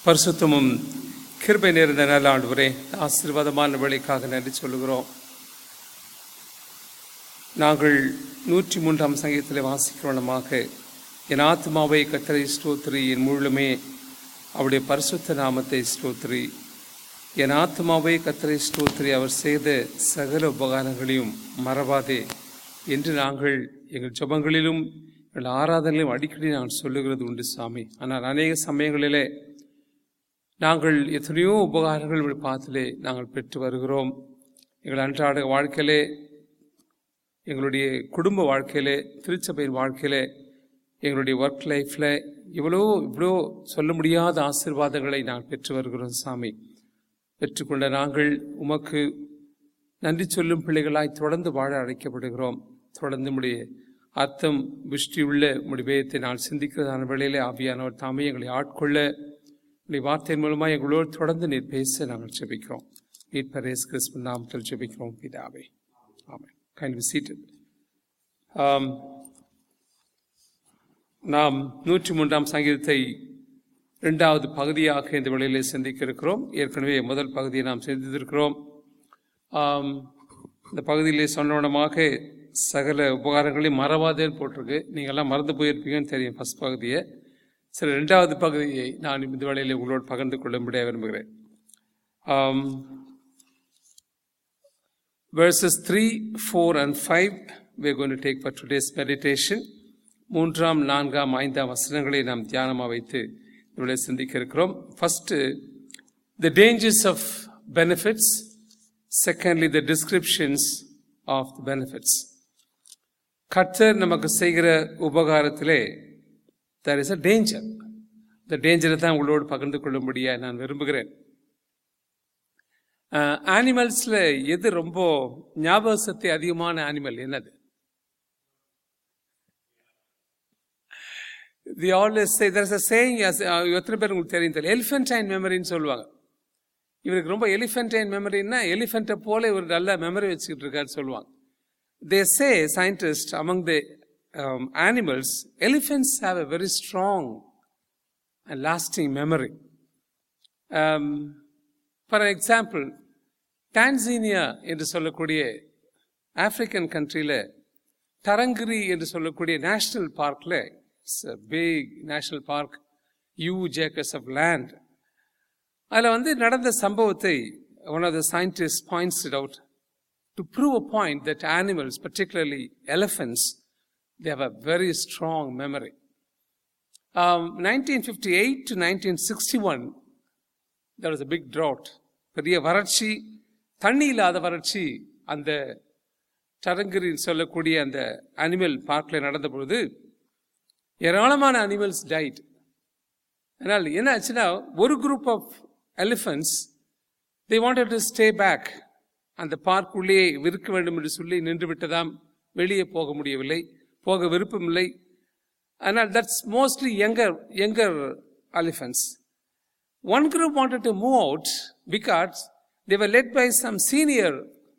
பரிசுத்தமும் கிருபை நிறைந்த நல்ல ஆண்டவரே, ஆசீர்வாதமான வேலைக்காக நன்றி சொல்லுகிறோம். நாங்கள் 103ஆம் சங்கீதத்தில் வாசிக்கிறோமாக, என் ஆத்மாவை கர்த்தரை ஸ்தோத்திரி, என் முழுமே அவருடைய பரிசுத்த நாமத்தை ஸ்தோத்திரி. என் ஆத்மாவை கர்த்தரை ஸ்தோத்திரி, அவர் செய்த சகல உபகாரங்களையும் மறவாதே என்று நாங்கள் எங்கள் ஜெபங்களிலும் எங்கள் ஆராதனையிலும் அடிக்கடி நாங்கள் சொல்லுகிறது உண்டு சாமி. ஆனால் அநேக சமயங்களிலே நாங்கள் எத்தனையோ உபகாரங்கள் பாத்திலே நாங்கள் பெற்று வருகிறோம். எங்கள் அன்றாட வாழ்க்கையிலே, எங்களுடைய குடும்ப வாழ்க்கையிலே, திருச்சபையின் வாழ்க்கையிலே, எங்களுடைய ஒர்க் லைஃப்பில் இவ்வளோ சொல்ல முடியாத ஆசீர்வாதங்களை நாங்கள் பெற்று வருகிறோம் சாமி. பெற்றுக்கொண்ட நாங்கள் உமக்கு நன்றி சொல்லும் பிள்ளைகளாய் தொடர்ந்து வாழ அழைக்கப்படுகிறோம். தொடர்ந்து உடைய அர்த்தம் விஷ்டியுள்ள முடிவேயத்தை நான் சிந்திக்கிறதான வேளையிலே ஆவியானவர் தாமே எங்களை ஆட்கொள்ள உடைய வார்த்தையின் மூலமாக எங்களோடு தொடர்ந்து நீர் பேச நாங்கள் ஜெபிக்கிறோம். மீட்பர் இயேசு கிறிஸ்துவின் நாமத்தில் ஜெபிக்கிறோம் பிதாவே, ஆமென். கைண்ட்லி பீ சீட்டட். நாம் 103ஆம் சங்கீதத்தை 2வது பகுதியாக இந்த வேளையிலே சிந்திக்க இருக்கிறோம். ஏற்கனவே முதல் பகுதியை நாம் சிந்தித்திருக்கிறோம். இந்த பகுதியிலே சொன்னவனமாக சகல உபகாரங்களையும் மறவாதேன்னு போட்டிருக்கு. நீங்கள்லாம் மறந்து போயிருப்பீங்கன்னு தெரியும் ஃபர்ஸ்ட் பகுதியை. சரி, 2வது பகுதியை நான் இந்த வேளையிலே உங்களோடு பகிர்ந்து கொள்ளும்படியாக விரும்புகிறேன். Verses 3, 4 and 5 we are going to take for today's meditation. 3, 4, 5 வசனங்களை நாம் தியானமாக வைத்து இவளை சிந்திக்க இருக்கிறோம். First, the dangers of benefits. Secondly, the descriptions of the benefits. கர்த்தர் நமக்கு செய்கிற உபகாரத்திலே there is a danger. இந்த டேஞ்சரை தான் உங்களோடு பகிர்ந்து கொள்ளும்படியா நான் விரும்புகிறேன். ஆனிமல்ஸ்ல எது ரொம்ப ஞாபக சக்தி அதிகமான ஆனிமல் என்னது? They always say, there is a saying, எத்தனை பேர் உங்களுக்கு தெரியும் தெரியல, எலிஃபென்டைன் மெமரின்னு சொல்லுவாங்க. இவருக்கு ரொம்ப எலிஃபென்டைன் மெமரின்னா எலிஃபென்ட்டை போல இவர் நல்ல மெமரி வச்சுக்கிட்டு இருக்காரு சொல்லுவாங்க. They say, scientists, among the animals, elephants have a very strong and lasting memory. For example, Tanzania என்று சொல்லக்கூடிய ஆப்பிரிக்கன் கண்ட்ரியில தரங்கிரி என்று சொல்லக்கூடிய நேஷனல் பார்க்ல, it's a big national park, huge acres of land. அதில் நடந்த சம்பவத்தை one of the scientists points it out to prove a point that animals, particularly elephants, they have a very strong memory. 1958 to 1961, there was a big drought. பெரிய வறட்சி, தண்ணி இல்லாத வறட்சி அந்த தரங்கிரின்னு சொல்லக்கூடிய அந்த அனிமல் பார்க்ல நடந்த பொழுது ஏராளமான அனிமல்ஸ் டைட். அதனால் என்ன ஆச்சுன்னா, ஒரு group of elephants they wanted to stay back. அந்த பார்க் உள்ளே இருக்க வேண்டும் என்று சொல்லி நின்று விட்டதாம். வெளியே போக முடியவில்லை, போக விருப்பமில்லை. ஆனால் that's mostly younger elephants. One group wanted to move out because they were led by some senior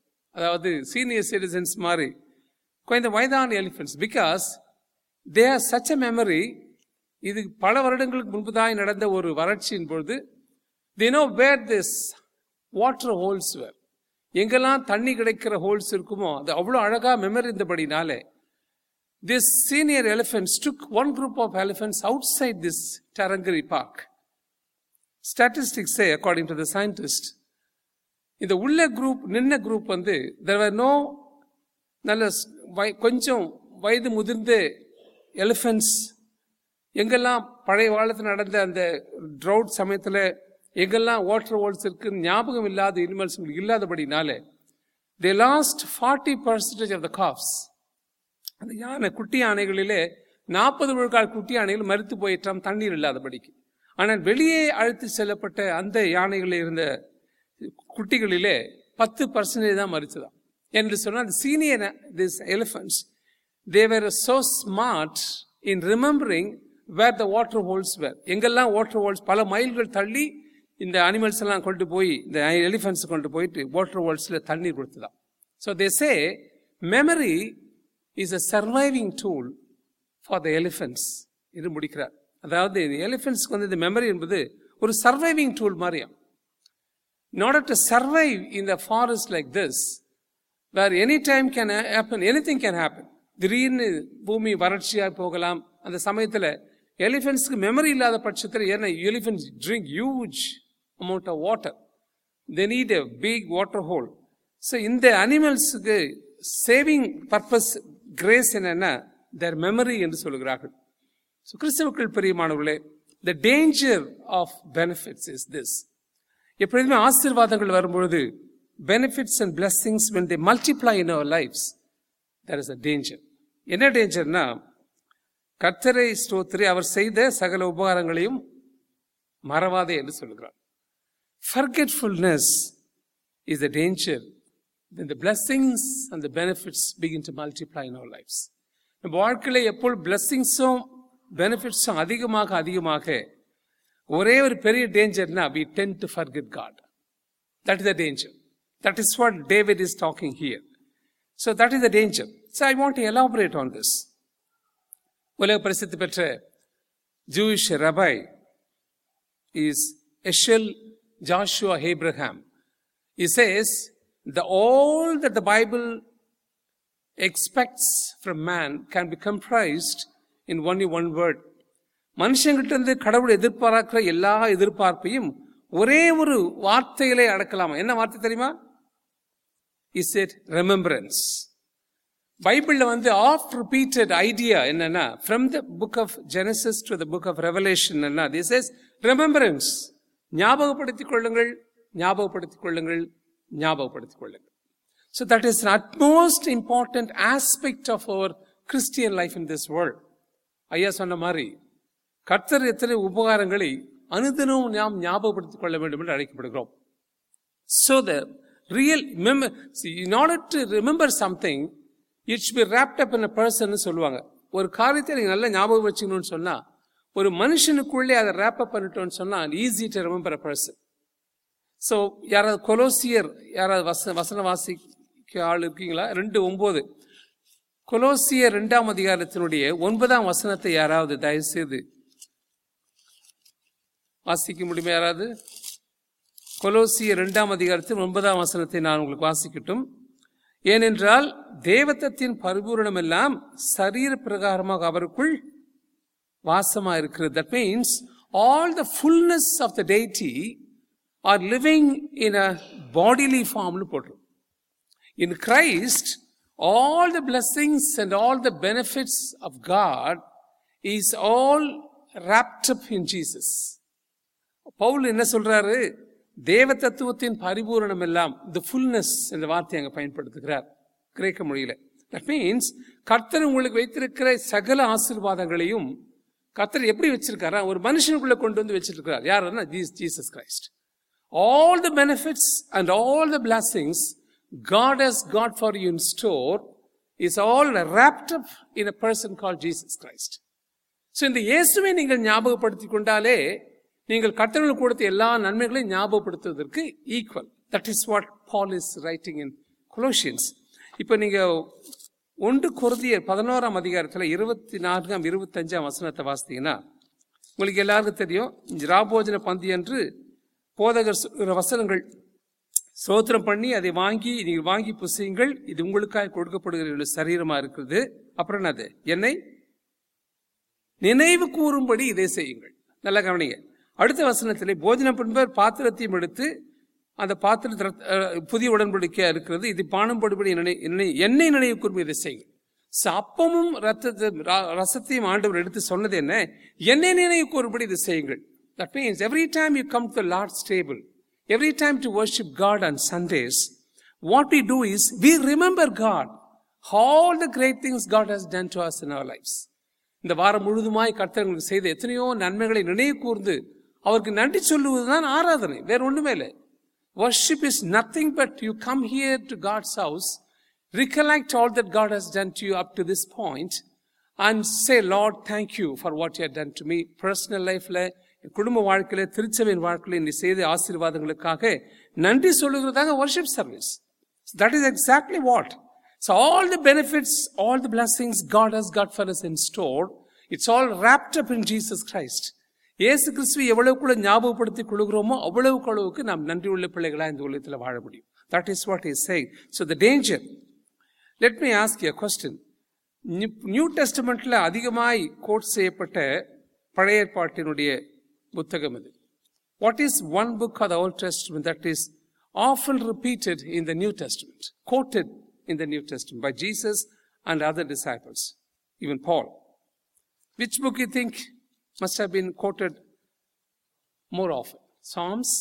citizens மாதிரி கொஞ்சம் வயதான elephants. Because they have such a memory. இது பல வருடங்களுக்கு முன்புதான் நடந்த ஒரு வறட்சியின் பொழுது they know where this water holes were. எங்கெல்லாம் தண்ணி கிடைக்கிற ஹோல்ஸ் இருக்குமோ அது அவ்வளோ அழகா மெமரி இருந்தபடினாலே this senior elephants took one group of elephants outside this Tarangiri park. Statistics say, according to the scientist, இந்த உள்ள குரூப் நின்ன குரூப் there were no நல்ல கொஞ்சம் வயது முதிர்ந்த எலிஃபென்ட்ஸ். எங்கெல்லாம் பழைய காலத்தில் நடந்த அந்த ட்ரவுட் சமயத்தில் எங்கெல்லாம் வாட்டர் ஹோல்ஸ் இருக்கு ஞாபகம் இல்லாத அனிமல்ஸ் இல்லாதபடினாலே they lost 40% of the calves. அந்த யானை, குட்டி யானைகளிலே 40% குட்டி யானைகள் மரித்து போயிட்டாம் தண்ணீர் இல்லாதபடிக்கு. ஆனால் வெளியே அழைத்து செல்லப்பட்ட அந்த யானைகளில் இருந்த குட்டிகளிலே 10% தான் மரிச்சதாம். என்று சொன்னால் senior this elephants, they were so smart in remembering where the water holes were. எங்கெல்லாம் வாட்டர் ஹோல்ஸ் பல மைல்கள் தள்ளி இந்த அனிமல்ஸ் எல்லாம் கொண்டு போய், இந்த எலிஃபென்ட்ஸ் கொண்டு போயிட்டு வாட்டர் ஹோல்ஸ்ல தண்ணீர் கொடுத்துதான். So they say memory is a surviving tool for the elephants. இது முடிக்கிறார். அதாவது எலிஃபென்ட்ஸ்க்கு இந்த மெமரி என்பது ஒரு சர்வைவிங் டூல் மாதிரியா. In order to survive in the forest like this, where any time can happen, anything can happen. திடீர்னு பூமி வறட்சியாக போகலாம். அந்த சமயத்தில் எலிஃபென்ட்ஸ்க்கு மெமரி இல்லாத பட்சத்தில், ஏன்னா elephants drink huge amount of water, they need a big water hole. So இந்த அனிமல்ஸுக்கு சேவிங் பர்பஸ் கிரேஸ் என்னன்னா their memory என்று சொல்கிறார்கள். ஸோ கிறிஸ்தவுக்குள் பிரியமானவர்களே, the danger of benefits is this. எப்பொழுதுமே ஆசீர்வாதங்கள் வரும்பொழுது, benefits and blessings when they multiply in our lives, there is a danger. என்ன டேஞ்சர்னா, கர்த்தரை ஸ்தோத்திரி, அவர் செய்த சகல உபகாரங்களையும் மறவாதே என்று சொல்கிறார். Forgetfulness is a danger when the blessings and the benefits begin to multiply in our lives. நம்ம வாழ்க்கையில எப்போ பிளெஸிங்ஸும் பெனிஃபிட்ஸும் அதிகமாக அதிகமாக, ஒரே ஒரு பெரிய டேஞ்சர்னா we tend to forget God. That is the danger. That is what David is talking here. So that is the danger. So I want to elaborate on this. உலக பிரசித்தி பெற்ற Jewish rabbi is Eshel Joshua Abraham. He says all that the Bible expects from man can be comprised in only one word. மனுஷங்கிட்ட இருந்து கடவுள் எதிர்பார்க்கிற எல்லா எதிர்பார்ப்பையும் ஒரே ஒரு வார்த்தையிலே அடக்கலாமா? என்ன வார்த்தை தெரியுமா? He said remembrance. பைபிள்ல ஆஃப் ரிப்பீட்டட் ஐடியா என்னன்னா, from the book of Genesis to the book of Revelation என்ன, this is remembrance. ஞாபகப்படுத்திக் கொள்ளுங்கள், ஞாபகப்படுத்திக் கொள்ளுங்கள், ஞாபகப்படுத்திக் கொள்ளுங்கள். So that is an utmost important aspect of our Christian life in this world. ஐயா சொன்ன மாதிரி கர்த்தர் எத்தனை உபகாரங்களை அனுதினமும் நாம் ஞாபகப்படுத்திக் கொள்ள வேண்டும் என்று அழைக்கப்படுகிறோம். So the real in order to remember something, it should be wrapped up in a person சொல்லுவாங்க. ஒரு காரியத்தை நீங்க நல்லா ஞாபகம் வச்சுக்கணும்னு சொன்னா, ஒரு மனுஷனுக்குள்ளே அதை ரேப் அப் பண்ணிட்டோம்னு சொன்னா easy to remember a person. So யாராவது கொலோசியர், யாராவது வசன வாசிக்க ஆள் இருக்கீங்களா? 2:9 கொலோசியர் 2ஆம் அதிகாரத்தினுடைய 9ஆம் வசனத்தை யாராவது தயவு செய்து வாசிக்க முடியுமா? யாராவது கொலோசியர் 2ஆம் அதிகாரத்தில் 9ஆம் வசனத்தை நான் உங்களுக்கு வாசிக்கட்டும். ஏனென்றால் தேவத்வத்தின் பரிபூரணம் எல்லாம் சரீர பிரகாரமாக அவருக்குள் வாசமா இருக்கிறது. That means all the fullness of the deity are living in a bodily form. In Christ, all the blessings and all the benefits of God is all wrapped up in Jesus. Pavul என்ன சொல்றாரு? தேவ தத்துவத்தின் பரிபூரணம் எல்லாம், the fullness என்ற வார்த்தை அங்க பயன்படுத்துகிறார் கிரேக்க மொழியில. That means கர்த்தர் உங்களுக்கு வைத்திருக்கிற சகல ஆசீர்வாதங்களையும் கர்த்தர் எப்படி வச்சிருக்காரா? ஒரு மனுஷனுக்குள்ள கொண்டு வந்து வச்சிருக்கிறார். யாருன்னா Jesus Christ. All the benefits and all the blessings God has got for you in store is all wrapped up in a person called Jesus Christ. So இந்த இயேசுவை நீங்கள் ஞாபகப்படுத்திக் கொண்டாலே நீங்கள் கர்த்தருக்கு கொடுத்த எல்லா நன்மைகளையும் ஞாபகப்படுத்துவதற்கு equal. That is what Paul is writing in Colossians. இப்போ நீங்க 1 கொரிந்தியர் 11ஆம் அதிகாரத்தில் 24ஆம் 25ஆம் வசனத்தை வாசித்தீங்கன்னா உங்களுக்கு எல்லாருக்கும் தெரியும். ராபோஜன பந்தி என்று போதகர் வசனங்கள் ஸ்தோத்திரம் பண்ணி அதை நீங்கள் வாங்கி புசியுங்கள், இது உங்களுக்காக கொடுக்கப்படுகிற சரீரமா இருக்கிறது. அப்புறம் என்னது? என்னை நினைவு கூறும்படி இதை செய்யுங்கள். நல்லா கவனிங்க. அடுத்த வசனத்திலே போஜனம் பண்ணுவர் பாத்திரத்தையும் எடுத்து, அந்த பாத்திரத்தில் புதிய உடன்படிக்கையா இருக்கிறது, இது பானும்படி என்னை நினைவு கூறும்படி இதை செய்யுங்கள். அப்பமும் ரசத்தையும் ஆண்டவர் எடுத்து சொன்னது என்ன? என்னை நினைவு கூறும்படி இதை செய்யுங்கள். That means every time you come to the Lord's table, every time to worship God on Sundays, what we do is we remember God, all the great things God has done to us in our lives. இந்த வாரம் முழுதுமாய் கர்த்தர் உங்களுக்கு செய்த எத்தனையோ நன்மைகளை நினைவு கூர்ந்து அவருக்கு நன்றி சொல்லுவதுதான் ஆராதனை, வேற ஒண்ணுமே இல்லை. Worship is nothing but you come here to God's house, recollect all that God has done to you up to this point and say, Lord, thank you for what you have done to me. Personal lifeல, குடும்ப வாழ்க்கையில, திருச்சபையின் வாழ்க்கையில நீ செய்த ஆசீர்வாதங்களுக்காக நன்றி சொல்லுகிறதாக worship service. So that is exactly what. So all the benefits, all the blessings God has got for us in store, it's all wrapped up in Jesus Christ. இயேசு கிறிஸ்துவை எவ்வளவுக்குள்ள ஞாபகப்படுத்திக் கொள்கிறோமோ அவ்வளவுக்கு அளவுக்கு நாம் நன்றி உள்ள பிள்ளைகளா இந்த உலகத்தில் வாழ முடியும். That is what he is saying. So the danger. Let me ask you a question. New டெஸ்டமெண்ட்ல அதிகமாய் கோட் செய்யப்பட்ட பழைய ஏற்பாட்டினுடைய புத்தகம் இது. What is one book of the Old Testament that is often repeated in the New Testament, quoted in the New Testament by Jesus and other disciples, even Paul? Which book you think must have been quoted more often? Psalms?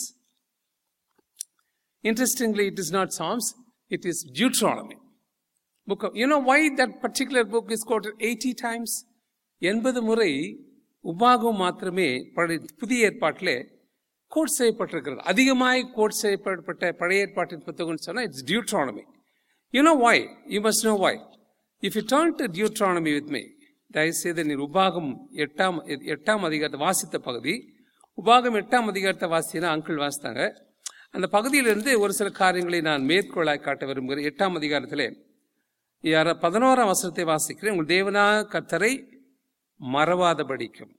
Interestingly, it is not Psalms, it is Deuteronomy. You know why that particular book is quoted 80 times? 80 முறை உபாகம் மாத்திரமே புதிய ஏற்பாட்டிலே code செய்யப்பட்டிருக்கிறது. அதிகமாய் quote செய்யப்பட்ட பழைய ஏற்பாட்டின் புத்தகம் சொன்னா it's Deuteronomy. You know why? You must know why. If you turn to Deuteronomy with me, தயவுசெய்து நீர் உபாகம் 8ஆம் அதிகாரத்தை வாசித்த பகுதி, உபாகம் 8ஆம் அதிகாரத்தை வாசினா அங்கிள் வாசித்தாங்க. அந்த பகுதியிலிருந்து ஒரு சில காரியங்களை நான் மேற்கோளாய் காட்ட விரும்புகிறேன். 8ஆம் அதிகாரத்திலே 11ஆம் வசனத்தை வாசிக்கிறேன். உங்கள் தேவனா கர்த்தரை மறவாதபடிக்கும்.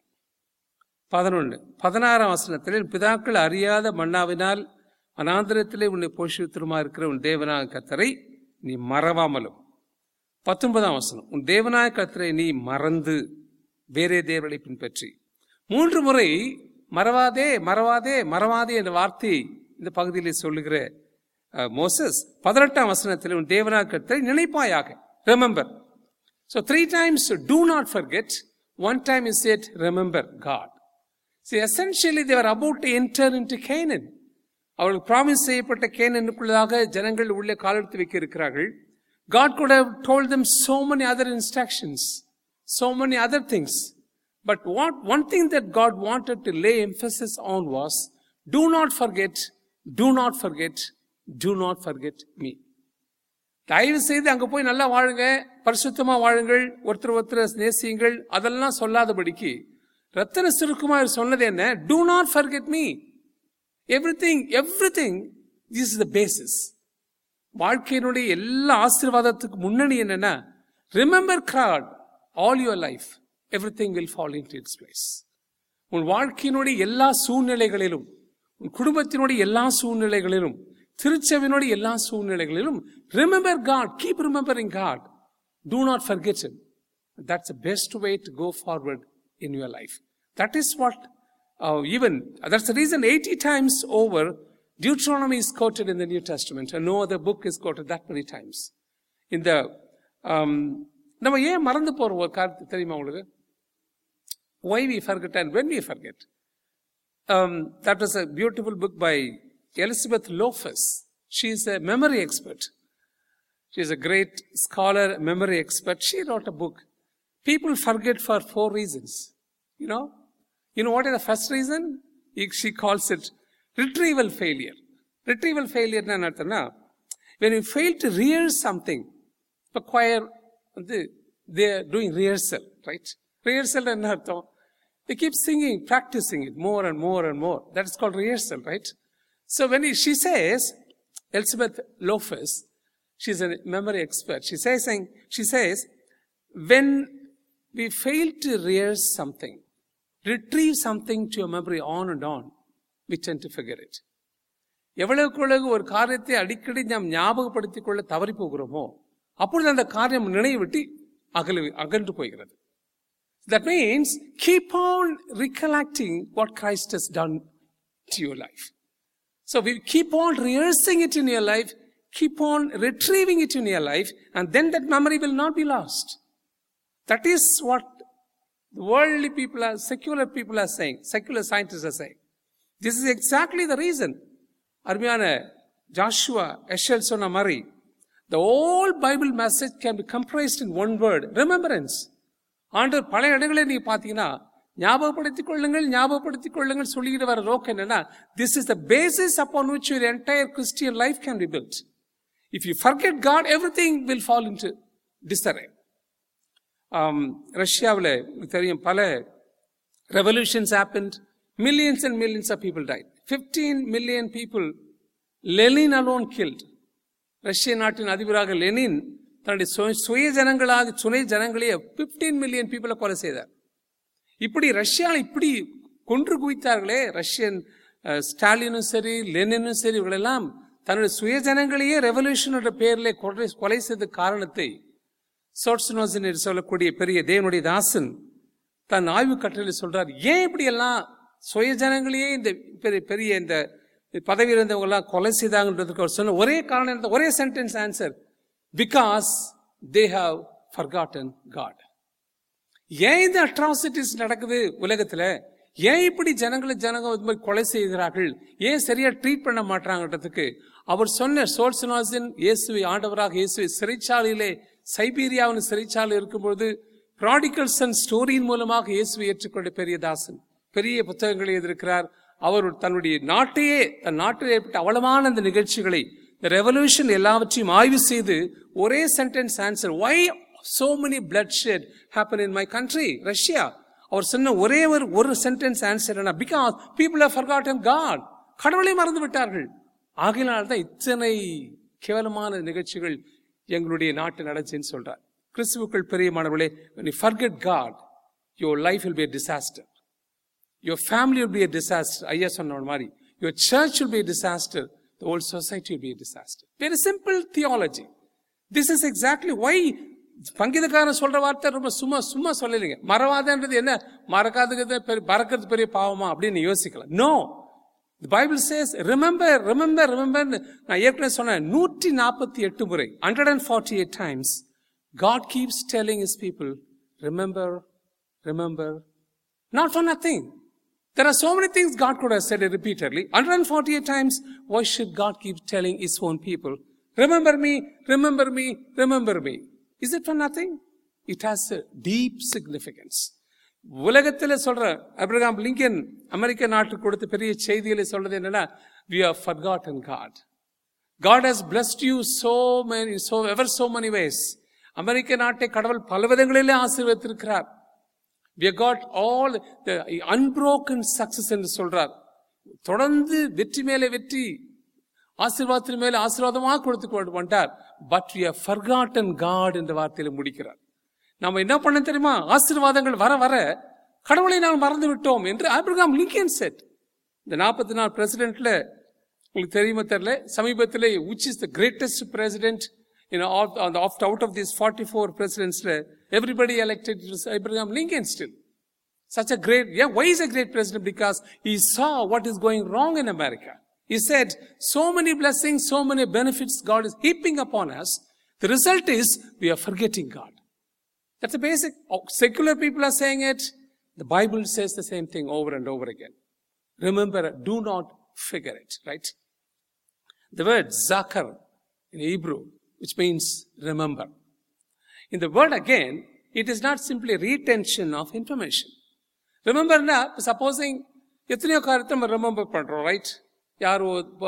11 16ஆம் வசனத்திலே பிதாக்கள் அறியாத மன்னாவினால் அநாந்திரத்திலே உன்னை போஷித்துமா இருக்கிற உன் தேவனாக கர்த்தரை நீ மறவாமலும். 19ஆம் வசனம், உன் தேவனாய கர்த்தரை நீ மறந்து வேறே தேவர்களை பின்பற்றி. 3 முறை மறவாதே மறவாதே மறவாதே என்ற வார்த்தை இந்த பகுதியிலே சொல்லுகிற மோசஸ் 18ஆம் வசனத்தில் உன் தேவனாய கர்த்தரை நினைப்பாயாக, remember. So 3 times do not forget, 1 time is said remember God. See, essentially they were about to enter into Canaan. அவர்கள் ப்ராமிஸ் செய்யப்பட்ட கேனானுக்குள்ளதாக ஜனங்கள் உள்ளே காலெடுத்து வைக்க இருக்கிறார்கள். God could have told them so many other instructions, so many other things. But one thing that God wanted to lay emphasis on was, do not forget, do not forget, do not forget me. தயவு செய்து அங்க போய் நல்லா வாழுங்க, பரிசுத்தமா வாழுங்கள், ஒருத்தர் நேசியுங்கள், அதெல்லாம் சொல்லாதபடிக்கு ரத்தின சுருக்கமா சொன்னது என்ன? Do not forget me. Everything, this is the basis. வாழ்க்கையினுடைய எல்லா ஆசீர்வாதத்துக்கு முன்னணி என்னன்னா, remember God all your life, everything will fall into its place. உன் வாழ்க்கையினுடைய எல்லா சூழ்நிலைகளிலும், உன் குடும்பத்தினுடைய எல்லா சூழ்நிலைகளிலும், திருச்சபையினுடைய எல்லா சூழ்நிலைகளிலும் remember God, keep remembering God. Do not forget Him. That's the best way to go forward in your life. That is what that's the reason 80 times over Deuteronomy is quoted in the New Testament and no other book is quoted that many times. In the நம்ம ஏன் மறந்து போற ஒரு காரணத்தை தெரியுமா உங்களுக்கு? Why we forget and when we forget. That was a beautiful book by Elizabeth Loftus. She is a memory expert. She is a great scholar, memory expert. She wrote a book. People forget for 4 reasons. You know what is the first reason? She calls it retrieval failure. Retrieval failure na narthana, when you fail to rehearse something, the choir they are doing rehearsal, right? Rehearsal na nartham, they keep singing, practicing it more and more and more. That is called rehearsal, right? So she says, Elizabeth Loftus, she's a memory expert. She says, when we fail to rehearse something, retrieve something to your memory on and on, we tend to forget it. எவ்வளவுக்கு ஒரு காரியத்தை அடிக்கடி நாம் ஞாபகப்படுத்திக் கொள்ள தவறி போகிறோமோ அப்பொழுது அந்த காரியம் நினைவு விட்டு அகன்று போகிறது. That means keep on recollecting what Christ has done to your life. So we keep on rehearsing it in your life, keep on retrieving it in your life, and then that memory will not be lost. That is what the worldly people secular people are saying, secular scientists are saying. This is exactly the reason. அருமையான Joshua Heschel சொன்ன மாதிரி, the whole Bible message can be comprised in one word, remembrance. ஆண்டவர் பல இடங்களை நீங்க பாத்தீங்கன்னா ஞாபகப்படுத்திக் கொள்ளுங்கள் சொல்லிட்டு வர நோக்கம் என்னன்னா, this is the basis upon which your entire Christian life can be built. If you forget God, everything will fall into disarray. ரஷ்யாவில் தெரியும், பல revolutions happened, millions and millions of people died. 15 million people Lenin alone killed. ரஷ்ய நாட்டின் அதிபராக Lenin தன்னுடைய சுனை ஜனங்களே 15 million people கொலை செய்தார். இப்படி ரஷ்யாவில் இப்படி கொன்று குவித்தார்களே ரஷ்யன் ஸ்டாலினும் சரி லெனினும் சரி இவங்களெல்லாம் தன்னுடைய சுயஜனங்களையே ரெவல்யூஷனோட பேரில் கொலை செய்த காரணத்தை சோர்ட்ஸ்னோசன் என்று சொல்லக்கூடிய பெரிய தேவனுடைய தாசன் தன் ஆய்வு கட்டுரையில் சொல்றார். ஏன் இப்படி எல்லாம் சுயஜனங்களையே இந்த பெரிய இந்த பதவி இருந்தவங்க எல்லாம் கொலை செய்தாங்கன்றதுக்கு அவர் சொன்ன ஒரே காரணம், ஒரே sentence answer, because they have forgotten God. ஏன் இந்த அட்ராசிட்டிஸ் நடக்குது உலகத்துல, ஏன் இப்படி ஜனங்க கொலை செய்கிறார்கள், ஏன் சரியா ட்ரீட் பண்ண மாட்டாங்கன்றதுக்கு அவர் சொன்ன சோர்ட்ஸ்னோசன் இயேசுவை ஆண்டவராக இயேசுவை சிறைச்சாலையிலே சைபீரியாவின் சிறைச்சாலை இருக்கும்போது ப்ராடிகல் சன் ஸ்டோரியின் மூலமாக இயேசுவை ஏற்றுக்கொண்ட பெரிய தாசன் பெரிய புத்தகங்களை எழுதியிருக்கிறார். அவர் தன்னுடைய தன் நாட்டில் ஏற்பட்ட அவலமான அந்த நிகழ்ச்சிகளை, இந்த ரெவல்யூஷன் எல்லாவற்றையும் ஆய்வு செய்து ஒரே sentence answer, why so many bloodshed happen in my country, Russia. அவர் சொன்ன ஒரே ஒரு சென்டென்ஸ் ஆன்சர் என்ன, because people have forgotten God. கடவுளை மறந்து விட்டார்கள். ஆகையினால்தான் இத்தனை கேவலமான நிகழ்ச்சிகள் எங்களுடைய நாட்டு நடந்துன்னு சொல்றார். கிறிஸ்துவுக்குள் பிரியமானவர்களே, when you forget God, your life will be a disaster. Your family will be a disaster. ஐயா சொன்ன மாதிரி your church will be a disaster. The whole society will be a disaster. Very simple theology. This is exactly why பங்கிதக்காரன் சொல்ற வார்த்தை ரொம்ப சும்மா சொல்லலைங்க. மறவாதன்றது என்ன, மறக்காதது மறக்கிறது பெரிய பாவமா அப்படின்னு யோசிக்கலாம். No, the Bible says remember. நான் ஏற்கனவே சொன்னேன் 148 முறை 148 times God keeps telling his people remember, not for nothing. There are so many things God could have said repeatedly. 148 times, why should God keep telling his own people remember me? Is it for nothing? It has a deep significance. உலகத்தில் சொல்ற Abraham Lincoln அமெரிக்க நாட்டுக்கு கொடுத்த பெரிய செய்திகளை சொல்றது என்னன்னா, we have forgotten God. God has blessed you so many ways. அமெரிக்க நாட்டை கடவுள் பல விதங்களிலே ஆசீர்வதித்திருக்கிறார். We have got all the unbroken success என்று சொல்றார். தொடர்ந்து வெற்றி மேலே வெற்றி, ஆசீர்வாதத்தின் மேலே ஆசீர்வாதமாக கொடுத்து வந்தார். But we have forgotten God என்ற வார்த்தையில முடிக்கிறார். நாம என்ன பண்ண தெரியுமா, ஆசீர்வாதங்கள் வர வர கடவுளை நாம் மறந்து விட்டோம் என்று ஆபிரகாம் லிங்கன் செட். இந்த 44 பிரசிடென்ட்ல உங்களுக்கு தெரியுமா தெரியல, சமீபத்தில் which is the greatest president, out of these 44 presidents, everybody elected Abraham Lincoln still. Such a great, why is a great president? Because he saw what is going wrong in America. He said, so many blessings, so many benefits God is heaping upon us. The result is we are forgetting God. That's the basic. Secular people are saying it. The Bible says the same thing over and over again. Remember, do not forget it, right? The word zakar in Hebrew, which means remember. In the word again, it is not simply retention of information. Remember, supposing எத்தனையோ காரியத்தை நம்ம remember பண்றோம், right? யார்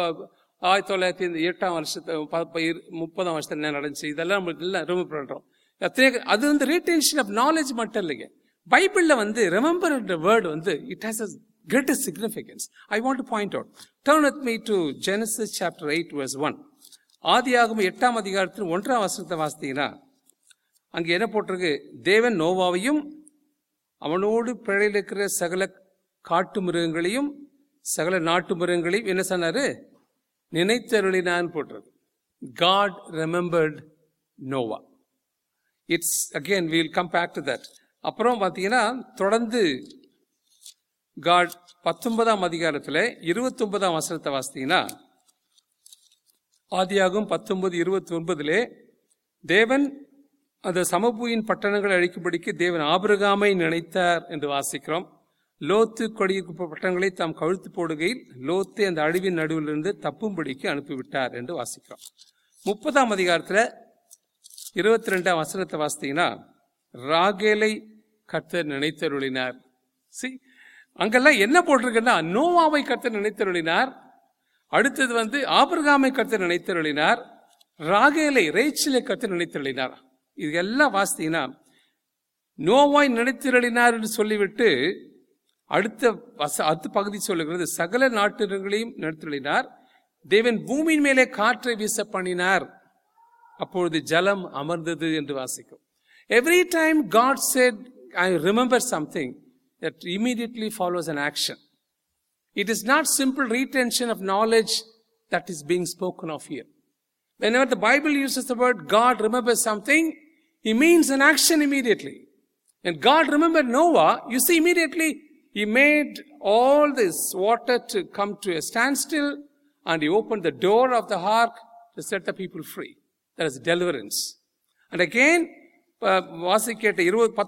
1908 வருஷத்து 30 வருஷத்துல என்ன நடந்துச்சு, இதெல்லாம் நம்ம எல்லாம் ரிமெம்பர் பண்றோம். அது வந்து ரீடென்ஷன் ஆஃப் நாலேஜ் மட்டும் இல்லைங்க. பைபிள்ல வந்து ரிமெம்பர் என்ற வேர்டு வந்து it has a greatest significance. I want to point out. Turn with me to Genesis chapter 8 verse 1. ஆதியாகமம் 8ஆம் அதிகாரத்தில் 1ஆம் வசனத்தை வாசித்தீங்கன்னா அங்க என்ன போட்டிருக்கு, தேவன் நோவாவையும் அவனோடு பிழையில் இருக்கிற சகல காட்டு மிருகங்களையும் சகல நாட்டு மிருகங்களையும் என்ன சொன்னாரு, நினைத்தருளினான் போட்டிருக்கு. God remembered Noah. It's again we will come back to that. அப்புறம் பார்த்தீங்கன்னா தொடர்ந்து God 19ஆம் அதிகாரத்தில் 29ஆம் வசனத்தை வாசித்தீங்கன்னா, ஆதியாகமம் 19:29 தேவன் அந்த சமபூயின் பட்டணங்களை அழிக்கும்படிக்கு தேவன் ஆபிரகாமை நினைத்தார் என்று வாசிக்கிறோம். லோத்து கொடியிருக்கும் பட்டணங்களை தாம் கழுத்து போடுகையில் லோத்தை அந்த அழிவின் நடுவிலிருந்து தப்பும்படிக்கு அனுப்பிவிட்டார் என்று வாசிக்கிறோம். 30ஆம் அதிகாரத்தில் 22ஆம் வசனத்தை வாசித்தீங்கன்னா, ராகேலை கர்த்தர் நினைத்தருளினார். அங்கெல்லாம் என்ன போட்டிருக்குன்னா, நோவாவை கர்த்தர் நினைத்தருளினார், அடுத்தது வந்து ஆபிரகாமை கர்த்தர் நினைத்தருளினார், ராகேலை ரேச்சலை கர்த்தர் நினைத்தருளினார். இது எல்லாம் வாசித்தீங்கன்னா நோவாய் நினைத்தருளினார் என்று சொல்லிவிட்டு அடுத்த பகுதி சொல்லுகிறது, சகல நாட்டினர்களையும் நினைத்தருளினார், தேவன் பூமியின் மேலே காற்றை வீச பண்ணினார், அப்பொழுது ஜலம் அமர்ந்தது என்று வாசிக்கும். Every time God said, I remember something, that immediately follows an action. It is not simple retention of knowledge that is being spoken of here. Whenever the Bible uses the word God remembers something, He means an action immediately. When God remembered Noah, you see immediately He made all this water to come to a standstill, and He opened the door of the ark to set the people free. That is deliverance. And again, வாசிக்கேட்ட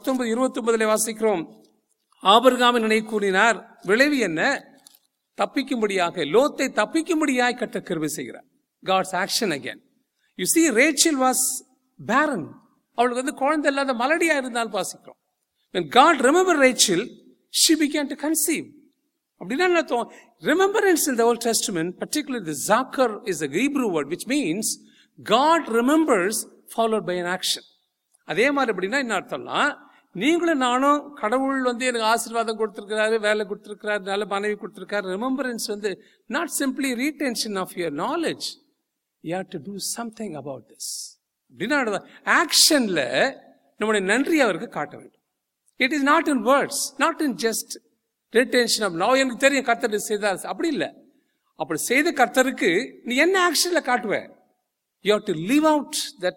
19-29 வாசிக்கிறோம், ஆபிரகாமின் நினை கூறினார், விளைவு என்ன? தப்பிக்கும்படியாக, லோத்தை தப்பிக்கும்படியாய் கட்ட கிருபை செய்கிறார். God's action again. You see, Rachel was barren. அவளுக்கு குழந்தை இல்லாத மலடியா இருந்தாலும் வாசிக்கிறோம். When God remembered Rachel, she began to conceive. அப்படின்னா என்ன அர்த்தம்? Remembrance in the Old Testament, particularly the zakar, is a Hebrew word which means God remembers followed by an action. அதே மாதிரி அப்படின்னா என்ன அர்த்தம்னா, நீங்களும் நானும் கடவுள் எனக்கு ஆசீர்வாதம் கொடுத்திருக்கிறாரு, வேலை கொடுத்திருக்கிறாரு, நல்ல மனைவி கொடுத்திருக்காரு. Remembrance not simply retention of your knowledge. You have to do something about this. அப்படின்னா ஆக்ஷன்ல நம்முடைய நன்றி அவருக்கு காட்ட வேண்டும். It is not in words, not in just retention of now. எனக்கு தெரியும் கர்த்தர் செய்தார், அப்படி இல்லை. அப்படி செய்த கர்த்தருக்கு நீ என்ன ஆக்ஷன்ல காட்டுவ? You have to live out that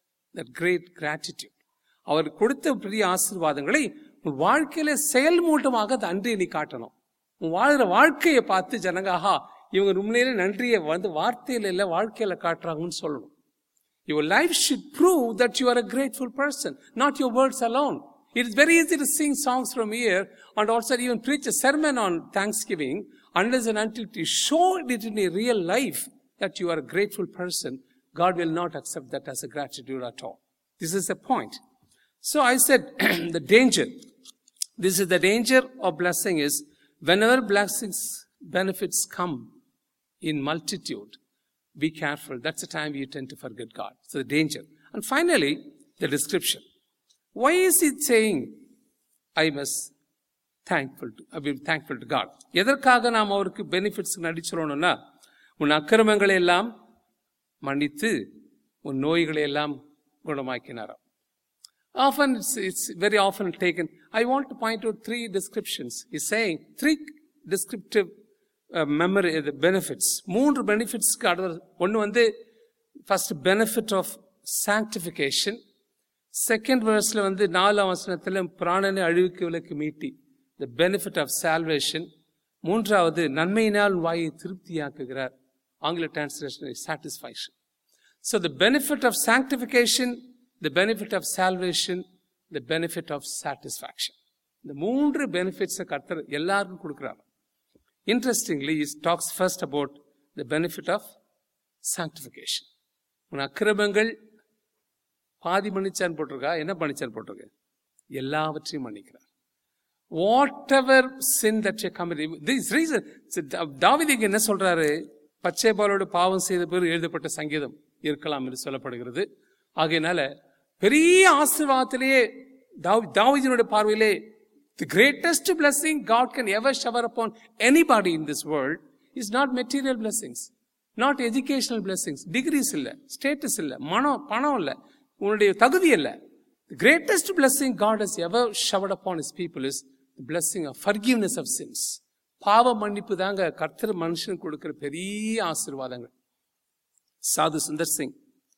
great gratitude. அவர் கொடுத்த பெரிய ஆசீர்வாதங்களை உன் வாழ்க்கையில செயல்மூட்டமாக அன்றைய நீ காட்டணும். உன் வாழ்கிற வாழ்க்கையை பார்த்து ஜனங்க, ஆஹா, இவங்க உண்மையிலே நன்றியை வார்த்தையில இல்ல வாழ்க்கையில காட்டுறாங்கன்னு சொல்லணும். Your life should prove that you are a grateful person, not your words alone. It is very easy to sing songs from here and also even preach a sermon on Thanksgiving, unless and until you show it in a real life that you are a grateful person. God will not accept that as a gratitude at all. This is the point. So I said, the danger. This is the danger of blessing is, whenever blessings, benefits come in multitude, be careful. That's the time you tend to forget God. So the danger. And finally, the description. Why is it saying, I must be thankful to God? எதற்காக நாம் அவருக்கு benefits நடிச்சிரோம்னா, உன் அக்கிரமங்களை எல்லாம் மன்னித்து உன் நோய்களை எல்லாம் குணமாக்கினாராம். Often it's very often taken. I want to point out 3 descriptions. He's saying 3 descriptive memory, the benefits. 3 benefits. One first benefit of sanctification. Second verse la 4 வசனத்துல பிராணனை அழிவுக்கு விலக்கி மீட்டி, the benefit of salvation. மூன்றாவது நன்மையினால் வாயை திருப்தியாக்குகிறார். ஆங்கில translation is satisfaction. So the benefit of sanctification, the benefit of salvation, the benefit of satisfaction. இந்த 3 benefits கர்த்தர் எல்லாருக்கும் கொடுக்கிறார். Interestingly, he talks first about the benefit of sanctification. உன் அக்கிரமங்கள் பாதி மன்னிச்சான் போட்டிருக்கா, என்ன மன்னிச்சான் போட்டிருக்க? எல்லாவற்றையும் மன்னிக்கிறார். Whatever sin that you committed, this reason, தாவீது என்ன சொல்றாரு? பச்சைபாலோட பாவம் செய்த பேர் எழுதப்பட்ட சங்கீதம் இருக்கலாம் என்று சொல்லப்படுகிறது. ஆகையினால பெரிய ஆசீர்வாதத்திலேயே தாவீதினுடைய பார்வையிலே the greatest blessing God can ever shower upon anybody in this world is not material blessings, not educational blessings, degrees இல்ல, status இல்ல, பணம் இல்ல, உன்னுடைய தகுதி இல்ல. The greatest blessing God has ever showered upon His people is the blessing of forgiveness of sins. பாவ மன்னிப்பு தாங்க கர்த்தர் மனுஷனுக்கு கொடுக்கிற பெரிய ஆசீர்வாதங்கள். சாது சுந்தர் சிங்,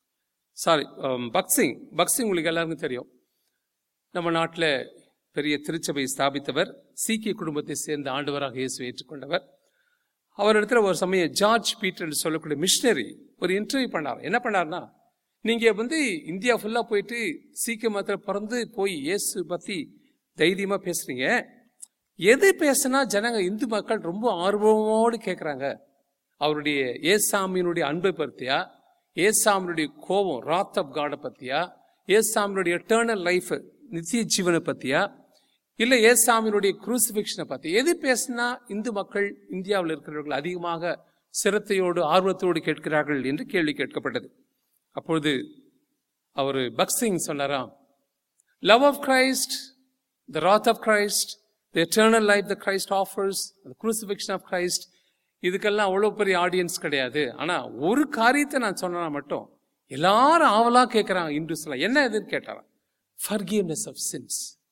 பக்சிங் உங்களுக்கு எல்லாருக்கும் தெரியும். நம்ம நாட்டில் பெரிய திருச்சபை ஸ்தாபித்தவர், சீக்கிய குடும்பத்தை சேர்ந்த ஆண்டவராக இயேசு ஏற்றுக்கொண்டவர். அவரிடத்துல ஒரு சமயம் ஜார்ஜ் பீட்டர் என்று சொல்லக்கூடிய மிஷனரி ஒரு இன்டர்வியூ பண்ணார். என்ன பண்ணார்னா, நீங்க இந்தியா ஃபுல்லா போயிட்டு சீக்கிய மதத்தில் பிறந்து போய் இயேசு பத்தி தைரியமா பேசுறீங்க, எது பேசினா ஜனங்க இந்து மக்கள் ரொம்ப ஆர்வமோடு கேட்கறாங்க? அவருடைய ஏசாமியினுடைய அன்பை பத்தியா, ஏசாமியுடைய கோபம் ராத் ஆஃப் காட பத்தியா, ஏசாமியுடைய எட்டர்னல் லைஃப் நித்திய ஜீவனை பத்தியா, இல்ல ஏசாமியினுடைய குரூசிபிக்ஷனை பத்தி எது பேசினா இந்து மக்கள் இந்தியாவில் இருக்கிறவர்கள் அதிகமாக சிரத்தையோடு ஆர்வத்தோடு கேட்கிறார்கள் என்று கேள்வி கேட்கப்பட்டது. அப்பொழுது அவர் பக்சிங் சொன்னாராம், love of Christ, the wrath of Christ, the eternal life the Christ offers, the crucifixion of Christ, இதுக்கெல்லாம் அவ்வளோ பெரிய ஆடியன்ஸ் கிடையாது. ஆனா ஒரு காரியத்தை நான் சொன்னா மட்டும் எல்லாரும் ஆவலா கேட்கிறாங்க. இந்துஸ்லாம் என்ன எதுன்னு கேட்டாராம், forgiveness of sins.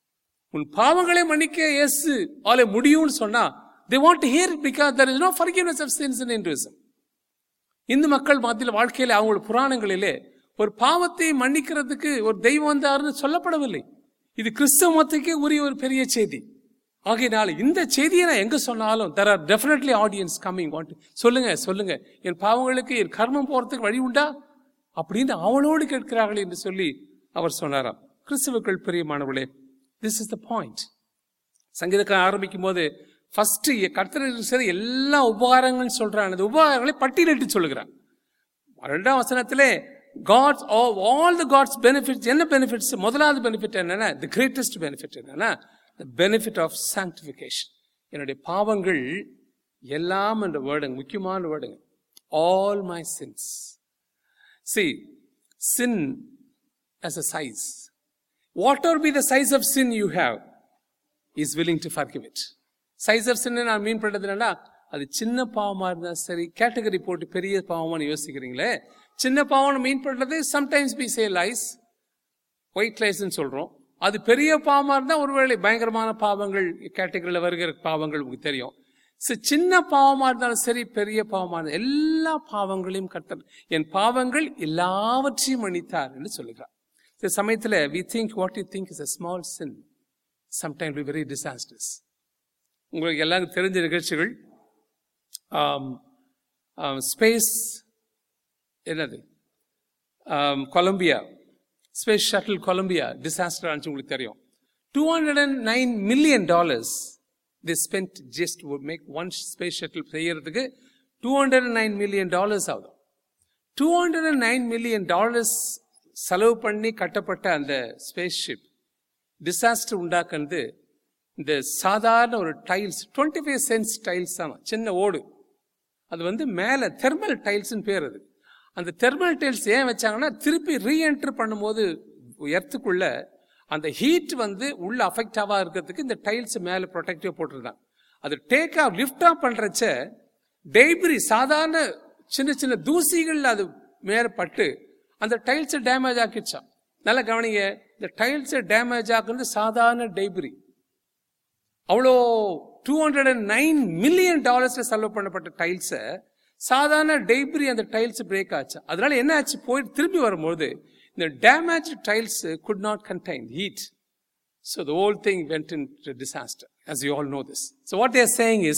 உன் பாவங்களை மன்னிக்க இயேசு அவளை முடியும்னு சொன்னா, they want to hear it because there is no forgiveness of sins in Hinduism. Hindu மக்கள் மத்தியில் வாழ்க்கையில அவங்களோட புராணங்களிலே ஒரு பாவத்தை மன்னிக்கிறதுக்கு ஒரு தெய்வம் வந்தாருன்னு சொல்லப்படவில்லை. இது கிறிஸ்தவ மதத்துக்கே உரிய ஒரு பெரிய செய்தி. ஆகையினால இந்த செய்தியை நான் எங்க சொன்னாலும் there are definitely audience coming. சொல்லுங்க என் பாவங்களுக்கு என் கர்மம் போறதுக்கு வழி உண்டா அப்படின்னு அவளோடு கேட்கிறார்கள் என்று சொல்லி அவர் சொன்னாராம். கிறிஸ்தவர்கள் பிரியமானவர்களே, this is the point. சங்கீதக்காரன் ஆரம்பிக்கும் போது ஃபர்ஸ்ட் கர்த்தர் எல்லா உபகாரங்களும் சொல்றான். அந்த உபகாரங்களை பட்டியலிட்டு சொல்லுகிறான். 2ஆம் வசனத்திலே God's all the God's benefits. என்ன பெனிஃபிட்ஸ்? முதலாவது பெனிஃபிட் என்னன்னா, the greatest benefit என்னன்னா, the benefit of sanctification. என்னுடைய பாவங்கள் எல்லாம் என்ற வேர்டுங்க, முக்கியமான வேர்டுங்க. All my sins. See, sin as a size. Whatever be the size of sin you have, is willing to forgive it. Size of sin நான் மீன் பண்றது என்னன்னா, அது சின்ன பாவமா இருந்தா சரி, கேட்டகரி போட்டு பெரிய பாவமானு யோசிக்கிறீங்களே, சின்ன பாவம் மீன் பண்றது sometimes we say lies, white lies சொல்றோம். அது பெரிய பாவமா இருந்தா ஒருவேளை பயங்கரமான பாவங்கள் கேட்டகரியில வருகிற பாவங்கள் உங்களுக்கு தெரியும். சின்ன பாவமா இருந்தாலும் சரி, பெரிய பாவமா இருந்தாலும் எல்லா பாவங்களையும் கர்த்தர் என் பாவங்கள் எல்லாவற்றையும் மன்னித்தார் என்று சொல்லுகிறார். சில சமயத்துல we think what you think is a small sin sometimes be very disastrous. உங்களுக்கு எல்லாருக்கும் தெரிஞ்ச நிகழ்ச்சிகள், ஸ்பேஸ் என்னது Columbia, space shuttle Columbia disaster ஆச்சு உங்களுக்கு தெரியும். $209 million they spent just to make one space shuttle செய்யறதுக்கு $209 million ஆகுது. $209 million செலவு பண்ணி கட்டப்பட்ட அந்த ஸ்பேஸ் ஷிப் டிசாஸ்டர் உண்டாக்குறது இந்த சாதாரண ஒரு டைல்ஸ், 25 cents டைல்ஸ் தான், சின்ன ஓடு. அது மேல தெர்மல் டைல்ஸ் பேர். அது அந்த தெர்மல் டைல்ஸ் ஏன் வச்சாங்கன்னா, திருப்பி ரீஎன்டர் பண்ணும்போது எர்த்துக்குள்ள அந்த ஹீட் உள்ள அஃபெக்ட் ஆவா இருக்கிறதுக்கு இந்த டைல்ஸ் மேல ப்ரொடெக்டிவ் போட்டிருந்தாங்க. அது டேக் ஆஃப் லிஃப்ட் ஆஃப் பண்றச்ச டெய்பிரி சாதாரண சின்ன சின்ன தூசிகள் அது மேல பட்டு அந்த டைல்ஸ் டேமேஜ் ஆக்கிடுச்சான். நல்லா கவனிங்க, இந்த டைல்ஸ் டேமேஜ் ஆக்குறது சாதாரண டெய்பிரி. அவ்வளோ $209 million செலவு பண்ணப்பட்ட டைல்ஸ சாதாரண டெய்பிரி அந்த டைல்ஸ் பிரேக் ஆச்சு. அதனால என்ன ஆச்சு, போயிட்டு திரும்பி வரும்போது இந்த damage tiles could not contain heat, so the whole thing went into disaster, as you all know this. So what they are saying is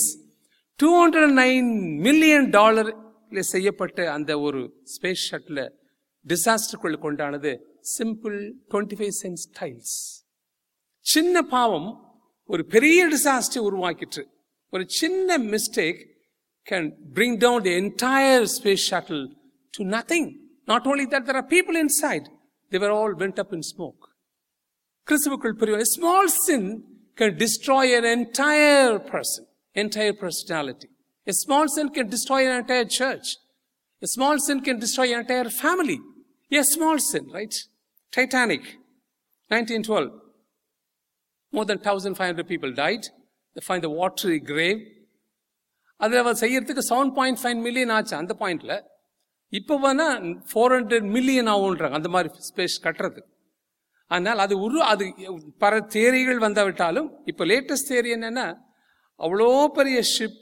$209 million செய்யப்பட்ட அந்த ஒரு ஸ்பேஸ் ஷட்டில் டிசாஸ்டருக்குள்ள கொண்டானது சிம்பிள் 25 cents டைல்ஸ். சின்ன பாவம் ஒரு பெரிய டிசாஸ்டர் உருவாக்கிட்டு, ஒரு சின்ன mistake can bring down the entire space shuttle to nothing. Not only that, there are people inside. They were all went up in smoke. கிறிஸ்துவுக்குள் பிரிவு, a small sin can destroy an entire person, entire personality. A small sin can destroy an entire church. A small sin can destroy an entire family. A small sin, right? Titanic, 1912. More than 1,500 people died. They find the watery grave. அதை செய்யறதுக்கு 7.5 million ஆச்சு அந்த பாயிண்ட்ல. இப்போ 400 million ஆகுன்றாங்க அந்த மாதிரி space கட்டுறது. அதனால் அது பல தியரிகள் வந்தாவிட்டாலும் இப்போ லேட்டஸ்ட் தியரி என்னன்னா, அவ்வளோ பெரிய ஷிப்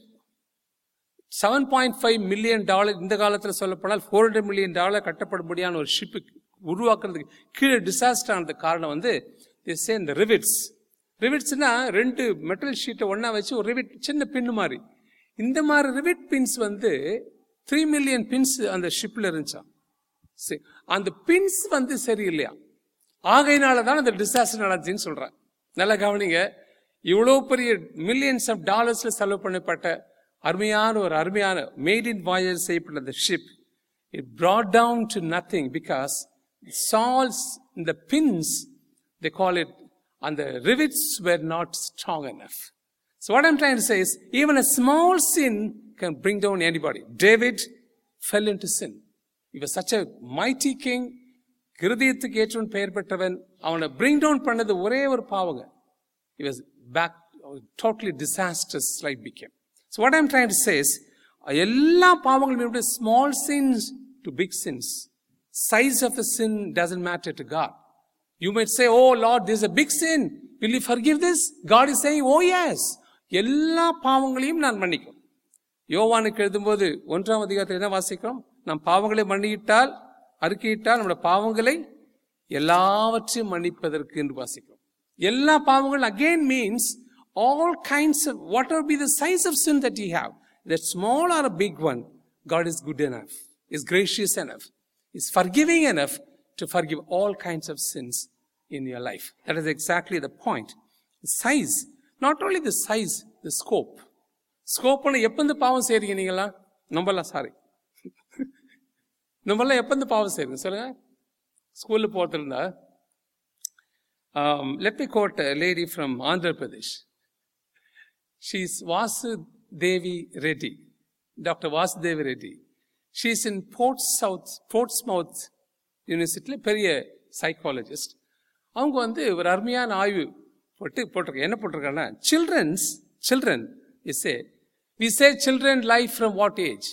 $7.5 million இந்த காலத்தில் சொல்லப்போனால் $400 million கட்டப்படும்படியான ஒரு ஷிப்பு உருவாக்குறதுக்கு கீழே டிசாஸ்டர் ஆனதுக்கு காரணம் இந்த ரிவிட்ஸ். ரிவிட்ஸ்னா 2 மெட்டல் ஷீட்டை ஒன்னா வச்சு ஒரு ரிவிட் சின்ன பின்னு மாதிரி. இந்த மாதிரி ரிவிட் பின்ஸ் 3 million பின்ஸ் அந்த ஷிப்ல இருந்துச்சான். அந்த பின்ஸ் சரியில்லையா, ஆகையினாலதான் அந்த டிசாஸ்டர் நடந்துச்சுன்னு சொல்றேன். நல்லா கவனிங்க, இவ்வளவு பெரிய மில்லியன்ஸ் ஆஃப் டாலர்ஸ்ல செலவு பண்ணப்பட்ட அருமையான மேட் இன் வாயேஜ் செய்யப்பட்ட அந்த ship, it brought down to nothing because salts in the pins, they call it, and the rivets were not strong enough. So what I'm trying to say is, even a small sin can bring down anybody. David fell into sin. He was such a mighty king. கிருதியத்துக்கு ஏற்றவன் பெயர் பெற்றவன். அவனை bring down பண்ணது ஒரே ஒரு பாவங்க. He was back, totally disastrous life became. So what I'm trying to say is, எல்லா பாவங்களும் small sins to big sins. Size of the sin doesn't matter to God. You might say, oh Lord, this is a big sin. will you forgive this? God is saying, oh yes, எல்லா பாவங்களையும் நான் மன்னிக்கும். யோவானுக்கு எழுதும்போது 1ஆம் அதிகாரத்தில் என்ன வாசிக்கிறோம்? நாம் பாவங்களை மன்னியிட்டால், அறிக்கையிட்டால் நம்முடைய பாவங்களை எல்லாவற்றையும் மன்னிப்பதற்கு என்று வாசிக்கிறோம். எல்லா பாவங்கள் again means all kinds of, whatever be the size of sin that you have, that small or a big one, God is good enough, is gracious enough, is forgiving enough to forgive all kinds of sins in your life. That is exactly the point. The size, not only the size, the scope. Scope on எப்பந்து பாவம் செய்றீங்க நீங்களா? நம்மலாம் sorry. நம்மலாம் எப்பந்து பாவம் செய்றீங்க சொல்லுங்க. ஸ்கூல்ல போறதுல let me quote a lady from Andhra Pradesh. She's Vasudevi Reddy, Dr. Vasudevi Reddy. She's in Portsmouth University, பெரிய சைக்காலஜிஸ்ட். அவங்க வந்து ஒரு அருமையான ஆய்வு போட்டிருக்க. என்ன போட்டிருக்காங்கன்னா, children is say, we say children life from what age?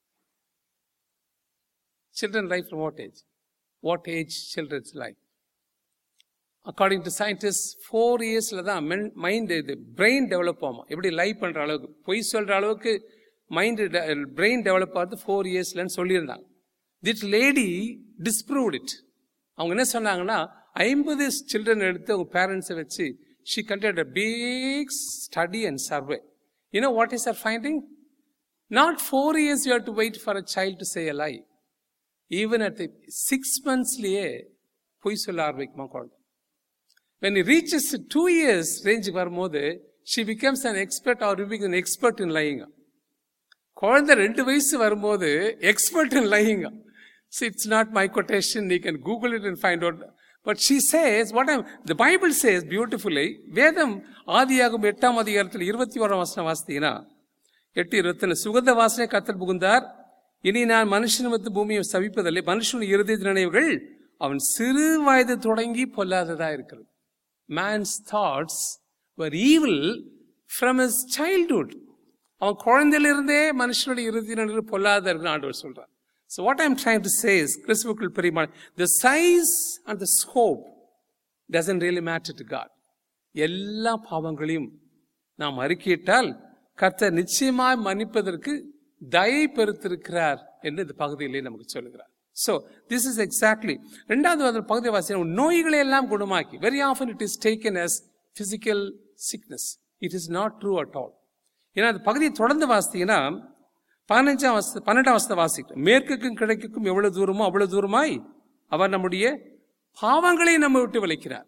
Children life from what age? What age children's life? According to scientists, 4 yearsல தான் mind brain develop ஆகும். எப்படி லைஃப் பண்ற அளவுக்கு, பொய் சொல்ற அளவுக்கு மைண்ட் பிரெயின் டெவலப் ஆகுது 4 yearsலன்னு சொல்லியிருந்தாங்க. This lady disproved it. அவங்க என்ன சொன்னாங்கன்னா, 50 சில்ட்ரன் எடுத்து அவங்க பேரண்ட்ஸை வச்சு she conducted a big study and survey. You know what is her finding? Not 4 years you have to wait for a child to say a lie. Even at the 6 monthsலயே பொய் சொல்ல ஆரம்பிக்குமா குழந்தை. When he reaches 2 years range வரும்போது she becomes an expert or becomes an expert in lying. குழந்தை 2 வயசு வரும்போது expert in lying. So it's not my quotation, you can Google it and find out. But she says, the Bible says beautifully, வேதம் ஆதியாகமம் 8ஆம் அதிகாரத்தில் 21ஆம் வசனம் வாசித்தீங்கன்னா, 8:20 சுகந்த வாசனை கர்த்தர் புகுந்தார், இனி நான் மனுஷன் வந்து பூமியை சபிப்பதில்லை, மனுஷனுடைய இருதய நினைவுகள் அவன் சிறு வயது தொடங்கி பொல்லாததா இருக்கிறது. Man's thoughts were evil from his childhood. அவன் குழந்தையிலிருந்தே மனுஷனுடைய இருதய நினைவுகள் பொல்லாத இருக்குன்னு ஆண்டவர் சொல்றார். So what I'm trying to say is, கிறிஸ்துவுக்குள் பிரியமான, the size and the scope doesn't really matter to God. எல்லா பாவங்களையும் நாம் அறிக்கையிட்டால் கர்த்தர் நிச்சயமாய் மன்னிப்பதற்கு தயை பெருத்திருக்கிறார் என்று இந்த பகுதியிலே நமக்கு சொல்லுகிறார். So this is exactly. இரண்டாவது பகுதி வாசிக்கிறோம், நோய்களை எல்லாம் குணமாக்கி. Very often it is taken as physical sickness. It is not true at all. ஏன்னா அந்த பகுதியை தொடர்ந்து வாசித்தீங்கன்னா 12ஆம் வசனத்தை வாசிக்கிறோம். மேற்குக்கும் கிழக்குக்கும் எவ்வளவு தூரமோ அவ்வளவு தூரமாய் அவர் நம்முடைய பாவங்களை நம்ம விட்டு விலக்கிறார்.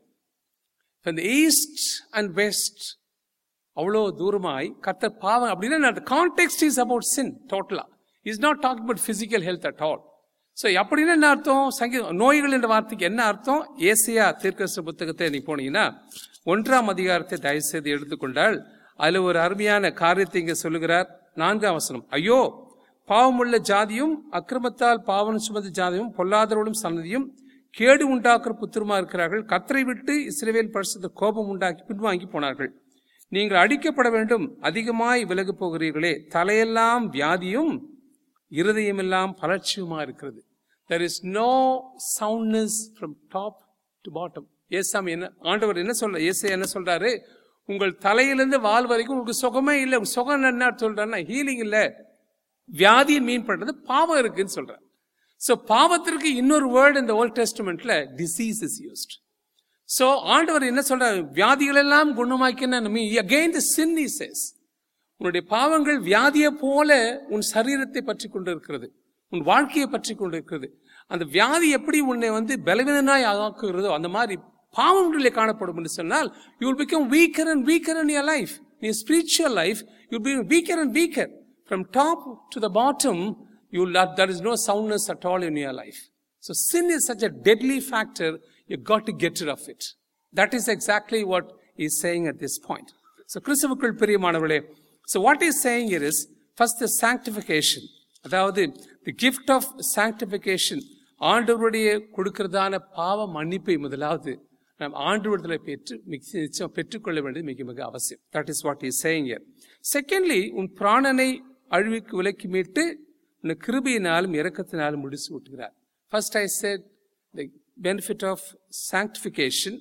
From the east and west, அவ்வளோ தூரமாய் கர்த்தர் பாவம் அப்படின்னா, the context is about sin totally. He is not talking about physical health at all. So அப்படின்னா என்ன அர்த்தம்? நோய்கள் என்ற வார்த்தைக்கு என்ன அர்த்தம்? ஏசாயா தீர்க்கதரிசன புத்தகத்தை நீ போனீங்கன்னா 1ஆம் அதிகாரத்தை தயவு செய்து எடுத்துக்கொண்டால் அதுல ஒரு அருமையான காரியத்தை இங்க சொல்லுகிறார். 4ஆம் வசனம், ஐயோ பாவமுள்ள ஜாதியும் அக்கிரமத்தால் பாவம் சுமந்த ஜாதியும் பொல்லாதவர்களும் சன்னதியும் கேடு உண்டாக்குற புத்திரமா இருக்கிறார்கள். கர்த்தரை விட்டு இஸ்ரவேல் பரிசுத்த கோபம் உண்டாக்கி பின்வாங்கி போனார்கள். நீங்கள் அடிக்கப்பட வேண்டும், அதிகமாய் விலகு போகிறீர்களே. தலையெல்லாம் வியாதியும் இருதயமெல்லாம் பலட்சியுமா இருக்கிறது. There is no soundness from top to bottom. ஏசாமி என்ன ஆண்டவர் என்ன சொல்ற, ஏசாயா என்ன சொல்றாரு? உங்கள் தலையிலிருந்து வால் வரைக்கும் உங்களுக்கு சுகமே இல்லை. சுகம் என்ன சொல்றாருன்னா ஹீலிங் இல்ல, வியாதியை மீன் பண்றது பாவம் இருக்குன்னு சொல்றாரு. சோ பாவத்திற்கு இன்னொரு வேர்ட் இந்த ஓல்ட் டெஸ்டமெண்ட்ல டிசீஸ் இஸ் யூஸ்ட். சோ ஆண்டவர் என்ன சொல்றாரு? வியாதிகள் எல்லாம் குணமாக்கின again the sin he says, உன்னுடைய பாவங்கள் வியாதியை போல உன் சரீரத்தை பற்றி கொண்டு இருக்கிறது, உன் வாழ்க்கையை பற்றி கொண்டு இருக்கிறது. அந்த வியாதி எப்படி உன்னை வந்து பலவீனனாய் ஆக்குகிறதோ அந்த மாதிரி பாவங்களிலே காணப்படும் என்று சொன்னால், you will become weaker and weaker in your life. In your spiritual life, you will be weaker and weaker. From top to the bottom, there is no soundness at all in your life. So sin is such a deadly factor, you got to get rid of it. That is exactly what he is saying at this point. So கிறிஸ்துவுக்குள் பிரியமானவர்களே, so what he is saying here is, first the sanctification, அதாவது the gift of sanctification, ஆண்டவருடைய கொடுக்கிறதான பாவ மன்னிப்பை முதலாவது நாம் ஆண்டவரிடத்தில் நிச்சயம் பெற்றுக்கொள்ள வேண்டியது மிக மிக அவசியம். That is what he is saying here. Secondly, உன் பிராணனை அழிவுக்கு விலக்கி மீட்டு உன் கிருபையினாலும் இரக்கத்தினாலும் முடிச்சு விட்டுகிறார். First I said the benefit of sanctification.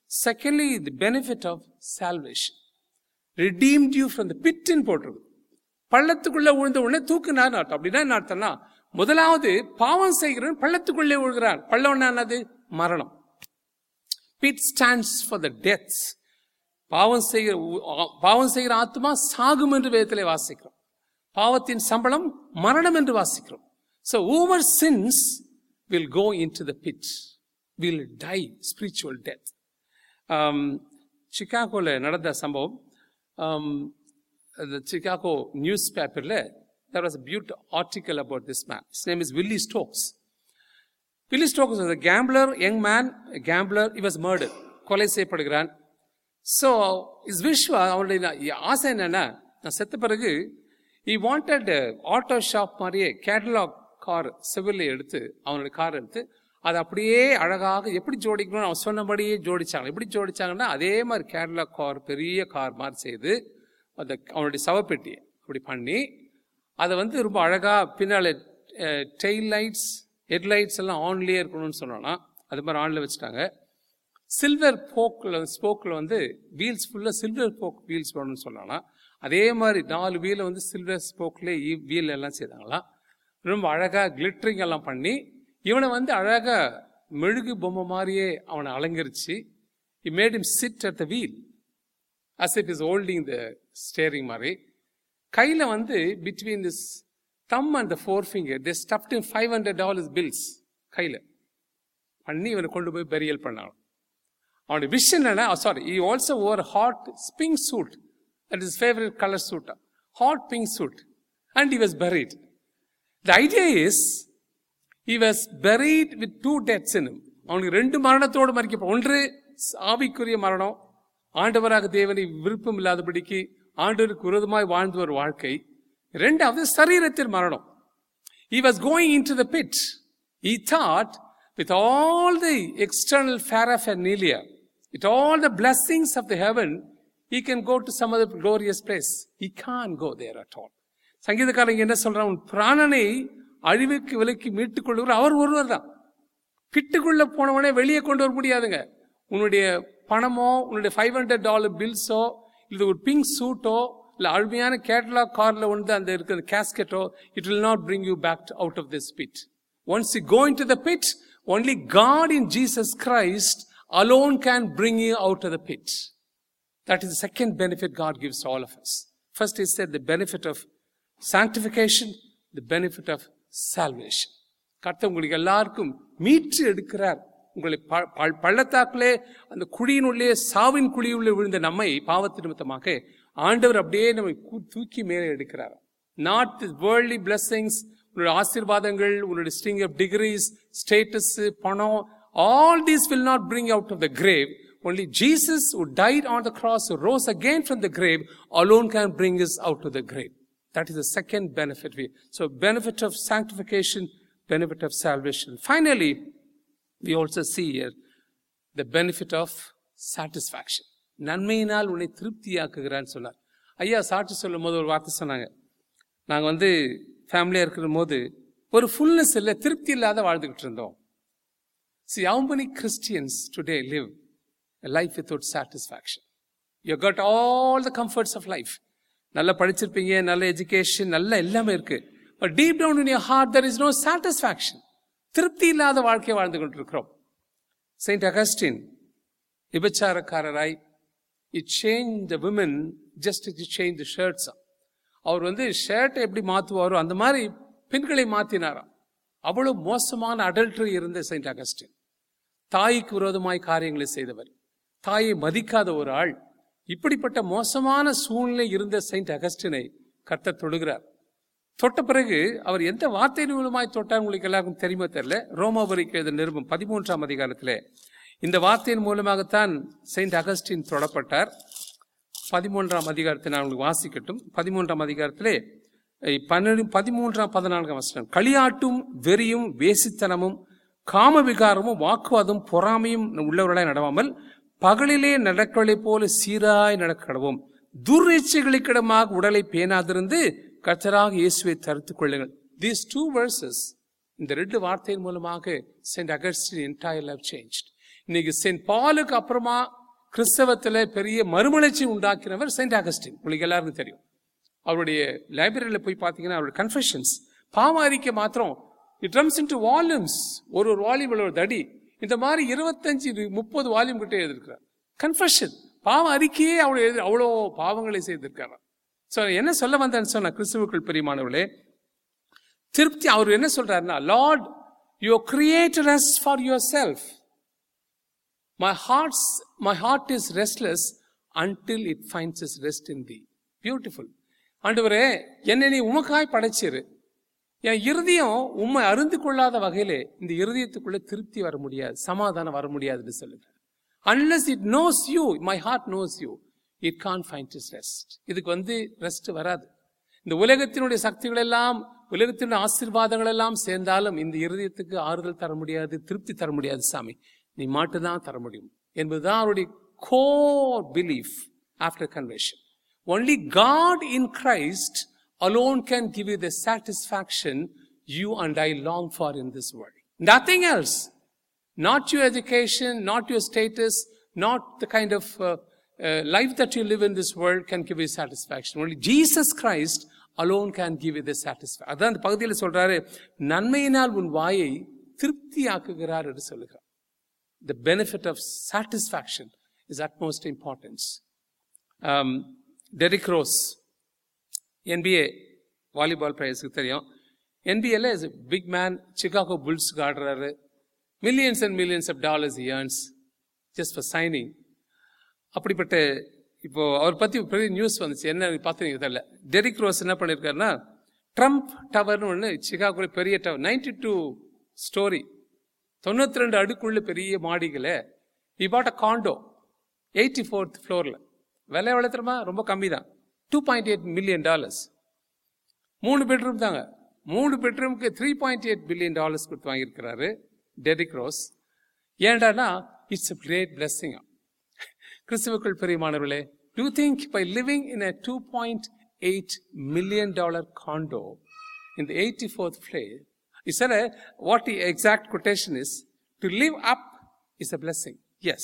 Secondly, the benefit of salvation. Redeemed you from the pit in போட்டிருக்கு. பள்ளத்துக்குள்ள விழுந்த உடனே தூக்குனார் அர்த்தம். அப்படின்னா என்ன அர்த்தம்னா, முதலாவது பாவம் செய்கிறவன் பள்ளத்துக்குள்ளே விழுகிறான். பள்ளம் என்னது? மரணம். Pit stands for the death. பாவம் செய்கிற ஆத்மா சாகும் என்று வேதத்திலே வாசிக்கிறோம். பாவத்தின் சம்பளம் மரணம் என்று வாசிக்கிறோம். So whoever sins will go into the pit, will die spiritual death. சிகாகோல நடந்த சம்பவம், the Chicago newspaperல there was a beautiful article about this man. His name is Willie Stokes. Willie Stokes was a gambler, young man, a gambler. He was murdered. கொலை செய்யப்படுகிறான். So his wish was, அவனுடைய ஆசை என்னன்னா, நான் செத்த பிறகு he wanted auto shop மாதிரியே catalogue car செவில எடுத்து, அவனுடைய கார் எடுத்து அதை அப்படியே அழகாக எப்படி ஜோடிக்கணும்னு அவன் சொன்னபடியே ஜோடிச்சாங்க. எப்படி ஜோடிச்சாங்கன்னா, அதே மாதிரி கேட்டலாக் கார் பெரிய கார் மாதிரி செய்து அந்த அவனுடைய சவப்பெட்டியை அப்படி பண்ணி அதை வந்து ரொம்ப அழகா பின்னால டெயில் லைட்ஸ் ஹெட்லைட்ஸ் எல்லாம் ஆன்லேயே இருக்கணும்னு சொன்னானா, அது மாதிரி ஆன்ல வச்சுட்டாங்க. சில்வர் ஸ்போக்கில் வந்து வீல்ஸ் ஃபுல்லாக சில்வர் ஸ்போக் வீல்ஸ் போடணும்னு சொன்னானா, அதே மாதிரி 4 வீலை வந்து சில்வர் ஸ்போக்லேயே வீல் எல்லாம் செய்தாங்களாம். ரொம்ப அழகாக கிளிட்டரிங் எல்லாம் பண்ணி இவனை வந்து அழகாக மெழுகு பொம்மை மாதிரியே அவனை அலங்கரிச்சு, he made him sit at the wheel as if he's holding the steering மாதிரி. கையில் வந்து between this thumb and the forefinger they stuffed in $500 bills கையில் பண்ணி இவனை கொண்டு போய் பெரியல் பண்ணாங்க. அவனுடைய விஷயம் என்னன்னா, sorry, he also wore a hot pink suit, that is his favorite color suit, hot pink suit, and he was buried. The idea is he was buried with 2 deaths in him. அவனுக்கு 2 மரணத்தோடு மறிக்கப்படும். ஒன்று ஆவிக்குரிய மரணம், ஆண்டவராக தேவனை விருப்பம் இல்லாதபடிக்கு ஆண்டவருக்கு விரோதமாய் வாழ்ந்து ஒரு வாழ்க்கை. 2வது சரீரத்தில் மரணம். He was going into the pit. He thought with all the external paraphernalia, with all the blessings of the heaven, he can go to some other glorious place. He can't go there at all. சங்கீதக்காரங்க என்ன சொல்றான், உன் பிராணனை அழிவுக்கு விலக்கி மீட்டுக் கொள்ளுகிற அவர் ஒருவர் தான். பிட்டுக்குள்ள போனவனே வெளியே கொண்டு வர முடியாதுங்க. உன்னுடைய பணமோ, உன்னுடைய $500 பில்ஸோ, இது ஒரு பிங்க் சூட்டோ, இல்ல அருமையான கேட்டலாக் கார்ல வந்து அந்த இருக்கிற கேஸ்கெட்டோ, it will not bring you back out of this pit. Once you go into the pit, only God in Jesus Christ alone can bring you out of the pit. That is the second benefit God gives to all of us. First he said the benefit of sanctification, the benefit of salvation. கர்த்தர் உங்களுக்கு எல்லாருக்கும் மீட்டு எடுக்கிறார். உங்களை பள்ளத்தாக்கிலே அந்த குழியினுள்ளே சாவின் குழியுள்ளே விழுந்த நம்மை பாவத்தின் நிமித்தமாக ஆண்டவர் அப்படியே நம்மை தூக்கி மேலே எடுக்கிறார். Not the worldly blessings, உன்னுடைய ஆசீர்வாதங்கள், உன்னுடைய string of degrees, status, பணம், all these will not bring you out of the grave. Only Jesus who died on the cross, who rose again from the grave, alone can bring us out of the grave. That is the second benefit. So benefit of sanctification, benefit of salvation. Finally, we also see here the benefit of satisfaction. நன்மையினால் உன்னை திருப்தியாக்குகிறான்னு சொன்னார். ஐயா சாட்சி சொல்லும் போது ஒரு வார்த்தை சொன்னாங்க, நாங்கள் வந்து ஃபேமிலியாக இருக்கிற போது ஒரு ஃபுல்னஸ் இல்லை, திருப்தி இல்லாத வாழ்ந்துகிட்டு இருந்தோம். See how many Christians today live a life without satisfaction. You got all the comforts of life. நல்லா படிச்சிருப்பீங்க, நல்ல எஜுகேஷன், நல்ல எல்லாமே இருக்கு. But deep down in your heart there is no satisfaction. திருப்தி இல்லாத வாழ்க்கையை வாழ்ந்து கொண்டிருக்கிறோம். Saint Augustine விபச்சாரக்காரராய் he changed the women just as he changed the shirts. அவர் வந்து ஷர்ட்டை எப்படி மாற்றுவாரோ அந்த மாதிரி பெண்களை மாற்றினாராம். அவ்வளவு மோசமான அடல்ட்ரி இருந்த செயின்ட் அகஸ்டின். தாய்க்கு விரோதமாய் காரியங்களை செய்தவர், தாயை மதிக்காத ஒரு ஆள். இப்படிப்பட்ட மோசமான சூழ்நிலை இருந்த செயின்ட் அகஸ்டினை கர்த்தர் தொடுகிறார். தொட்ட பிறகு அவர் எந்த வார்த்தையின் மூலமாய் தொட்டார் உங்களுக்கு எல்லாருக்கும் தெரியுமா தெரியல. ரோமாபுரிக்கு எழுதின நிருபம் 13ஆம் அதிகாரத்திலே இந்த வார்த்தையின் மூலமாகத்தான் செயின்ட் அகஸ்டின் தொடப்பட்டார். 13ஆம் அதிகாரத்தை நான் உங்களுக்கு வாசிக்கட்டும். 13ஆம் அதிகாரத்திலே 13-14 வசனம். களியாட்டும் வெறியும் வேசித்தனமும் காமவிகாரமும் வாக்குவாதம் பொறாமையும் உள்ளவர்களாய் நடவாமல் பகலிலே நடக்கலை போல சீராய் நடக்கடவும் துர்இச்சைகளுக்கிடமாக உடலை பேணாதிருந்து கர்த்தராக இயேசுவை தரித்துக் கொள்ளுங்கள். These 2 verses, இந்த 2 வார்த்தையின் மூலமாக Saint Augustine entire life changed. இன்னைக்கு செயின்ட் பாலுக்கு அப்புறமா கிறிஸ்தவத்தில் பெரிய மறுமலர்ச்சி உண்டாக்கினவர் செயின்ட் ஆகஸ்டின். உங்களுக்கு எல்லாருக்கும் தெரியும். அவருடைய லைப்ரரியில் போய் பார்த்தீங்கன்னா அவருடைய கன்ஃபெஷன்ஸ், பாவ அறிக்கை மாத்திரம் இட் ரம்ஸ் இன்டு வால்யூம்ஸ். ஒரு வால்யூம் ஒரு தடி, இந்த மாதிரி 25-30 வால்யூம் கிட்ட எழுதியிருக்கிறார். கன்ஃபெஷன், பாவ அறிக்கையே அவ்வளோ பாவங்களை செய்திருக்காரு. ஸோ என்ன சொல்ல வந்தேன்னு சொன்ன கிறிஸ்துவுக்குள் பிரியமானவர்களே, திருப்தி அவர் என்ன சொல்றாருன்னா, Lord you created us for yourself, my heart is restless until it finds its rest in thee. Beautiful. ஆண்டவரே, என்னை நீ உமக்காய் படைச்சிரு, என் இருதயம் உம்மை அறிந்து கொள்ளாத வகையிலே இந்த இருதயத்துக்குள்ள திருப்தி வர முடியாது, சமாதானம் வர முடியாதுன்னு சொல்லுங்க. Unless it knows you, my heart knows you, it can't find its rest. இதுக்கு ரெஸ்ட் வராது. இந்த உலகத்தினுடைய சக்திகள் எல்லாம், உலகத்தினுடைய ஆசீர்வாதங்கள் எல்லாம் சேர்ந்தாலும் இந்த இருதயத்துக்கு ஆறுதல் தர முடியாது, திருப்தி தர முடியாது. சாமி, நீ மட்டும்தான் தர முடியும் என்பதுதான் அவருடைய core belief after conversion. Only God in Christ alone can give you the satisfaction you and I long for in this world. Nothing else. Not your education, not your status, not the kind of life that you live in this world can give you satisfaction. Only Jesus Christ alone can give you the satisfaction. அதான் அந்த பகுதியில் சொல்றாரு, நன்மையினால் உன் வாயை திருப்தி ஆக்குகிறார் என்று சொல்லுகிறார். The benefit of satisfaction is utmost importance. Derrick Rose, NBA volleyball பிளேயர்ஸ்க்கு தெரியும். NBAல is a big man, Chicago புல்ஸ்க்கு ஆடுறாரு. millions and millions of dollars he earns just for signing. அப்படிப்பட்ட இப்போ அவர் பத்தி பெரிய நியூஸ் வந்துச்சு, என்ன பார்த்தீங்க தெரியல. டெரிக் ரோஸ் என்ன பண்ணியிருக்காருன்னா, ட்ரம்ப் டவர்னு ஒன்று சிகாகோல பெரிய டவர், 92 ஸ்டோரி, 92 அடுக்குள்ள பெரிய மாடிகளை he bought a condo 84th floorல. விலை எவ்வளவு தெரியுமா? ரொம்ப கம்மி தான், $2.8 million. 3 பெட்ரூம் தாங்க. 3 பெட்ரூமுக்கு $3.8 billion கொடுத்து வாங்கியிருக்கிறாரு டெரிக் ரோஸ். ஏண்டானா இட்ஸ் a great blessing. கிறிஸ்துவுக்குள் பிரியமானவர்களே, do you think by living in a $2.8 million condo in the 84th floor, he said what the exact quotation is, to live up is a blessing. Yes.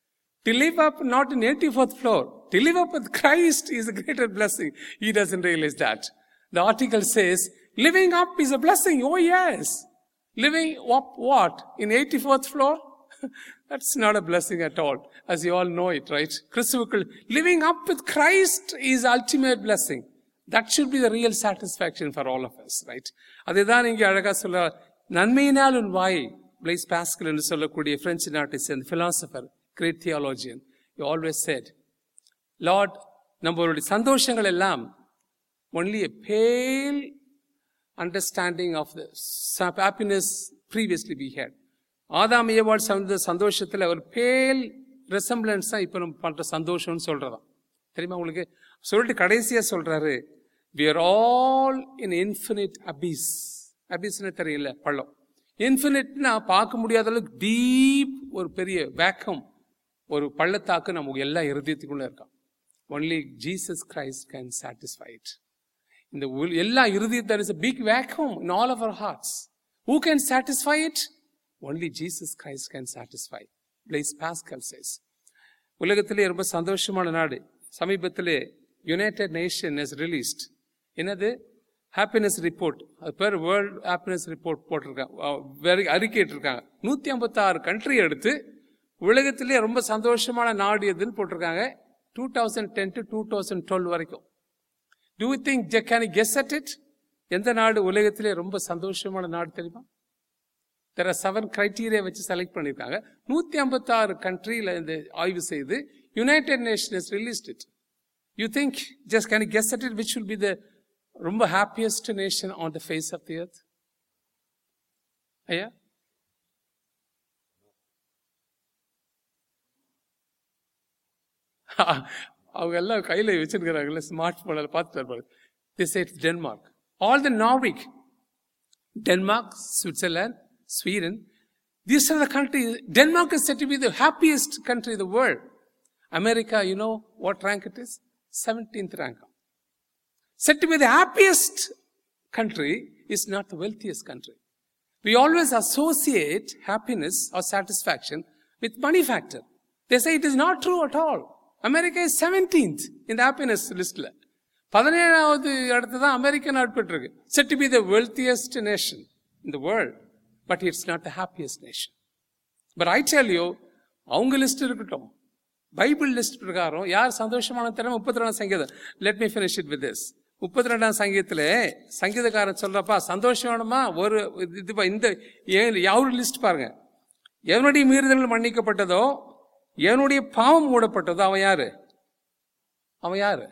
To live up not in 84th floor, to live up with Christ is a greater blessing. He doesn't realize that. The article says, living up is a blessing. Oh yes. Living up what? In 84th floor? That's not a blessing at all. As you all know it, right? Living up with Christ is ultimate blessing. That should be the real satisfaction for all of us, right? அதுதான் இங்கே அழகா சொல்ல, நன்மையினால் உன் வாய். பிளைஸ் Pascal என்று சொல்லக்கூடிய French artist and philosopher, great theologian, he always said, Lord, நம்மளுடைய சந்தோஷங்கள் எல்லாம் only a pale understanding of the happiness previously we had. ஆதாம் ஏவாள் சந்தோஷத்துல ஒரு பேல் ரெசம்பிளன்ஸ் தான் இப்ப நம்ம பண்ற சந்தோஷம்னு சொல்றதாம். தெரியுமா உங்களுக்கு? சொல்லிட்டு கடைசியா சொல்றாரு, we are all in infinite abyss. அபிஸ்னு தெரியல, பள்ளம். இன்ஃபினிட்னா பார்க்க முடியாத அளவுக்கு டீப் ஒரு பெரிய வேக்கம், ஒரு பள்ளத்தாக்கு நமக்கு எல்லா இருதயத்துக்குள்ள இருக்கான். only Jesus Christ can satisfy it. இந்த எல்லா இருதயத்தில் there is a big vacuum in all of our hearts. Who can satisfy it? Only Jesus Christ can satisfy. Blaise Pascal says. உலகத்திலே ரொம்ப சந்தோஷமான நாடு. சமீபத்திலே யுனைடெட் நேஷன் has released என்னது happiness report, அது பேர் வேர்ல்ட் ஹாப்பினஸ் ரிப்போர்ட் போட்டிருக்காங்க, அறிக்கையிட்டிருக்காங்க. 156 country எடுத்து உலகத்திலே ரொம்ப சந்தோஷமான நாடு எதுன்னு போட்டிருக்காங்க 2010 to 2012 வரைக்கும். Do you think they can guess at it? எந்த நாடு உலகத்திலே ரொம்ப சந்தோஷமான நாடு தெரியுமா? There are 7 criteria வச்சு செலக்ட் பண்ணிருக்காங்க. 156 கண்ட்ரியில இந்த ஆய்வு செய்து United Nations released it. You think, just can you guess at it, which will be the ரொம்ப happiest nation on the face of the earth? ஐயா, அவங்க எல்லாம் கையில வச்சிருக்கிறாங்கல்ல, ஸ்மார்ட் போன்ல பார்த்துட்டு. This is Denmark. All the Nordic, Denmark, Switzerland, Sweden, these are the countries. Denmark is said to be the happiest country in the world. America, you know what rank it is? 17th rank. Said to be the happiest country is not the wealthiest country. We always associate happiness or satisfaction with money factor. They say it is not true at all. America is 17th in the happiness listல. 17வது இடத்து தான் America நாடு பெற்றிருக்கு. Said to be the wealthiest nation in the world, but it's not the happiest nation. But I tell you, அவங்க list இருக்கட்டும், Bible list பிரகாரம் யார் சந்தோஷமான தரம் 32 சங்கீதம். Let me finish it with this. 32 சங்கீதத்துல சங்கீதக்காரன் சொல்றப்பா சந்தோஷமானமா ஒரு இந்த யாரு லிஸ்ட் பாருங்க. எவனுடைய மீறுதல் மன்னிக்கப்பட்டதோ, எவனுடைய பாவம் மூடப்பட்டதோ அவன் யாரு? அவன் யாரு?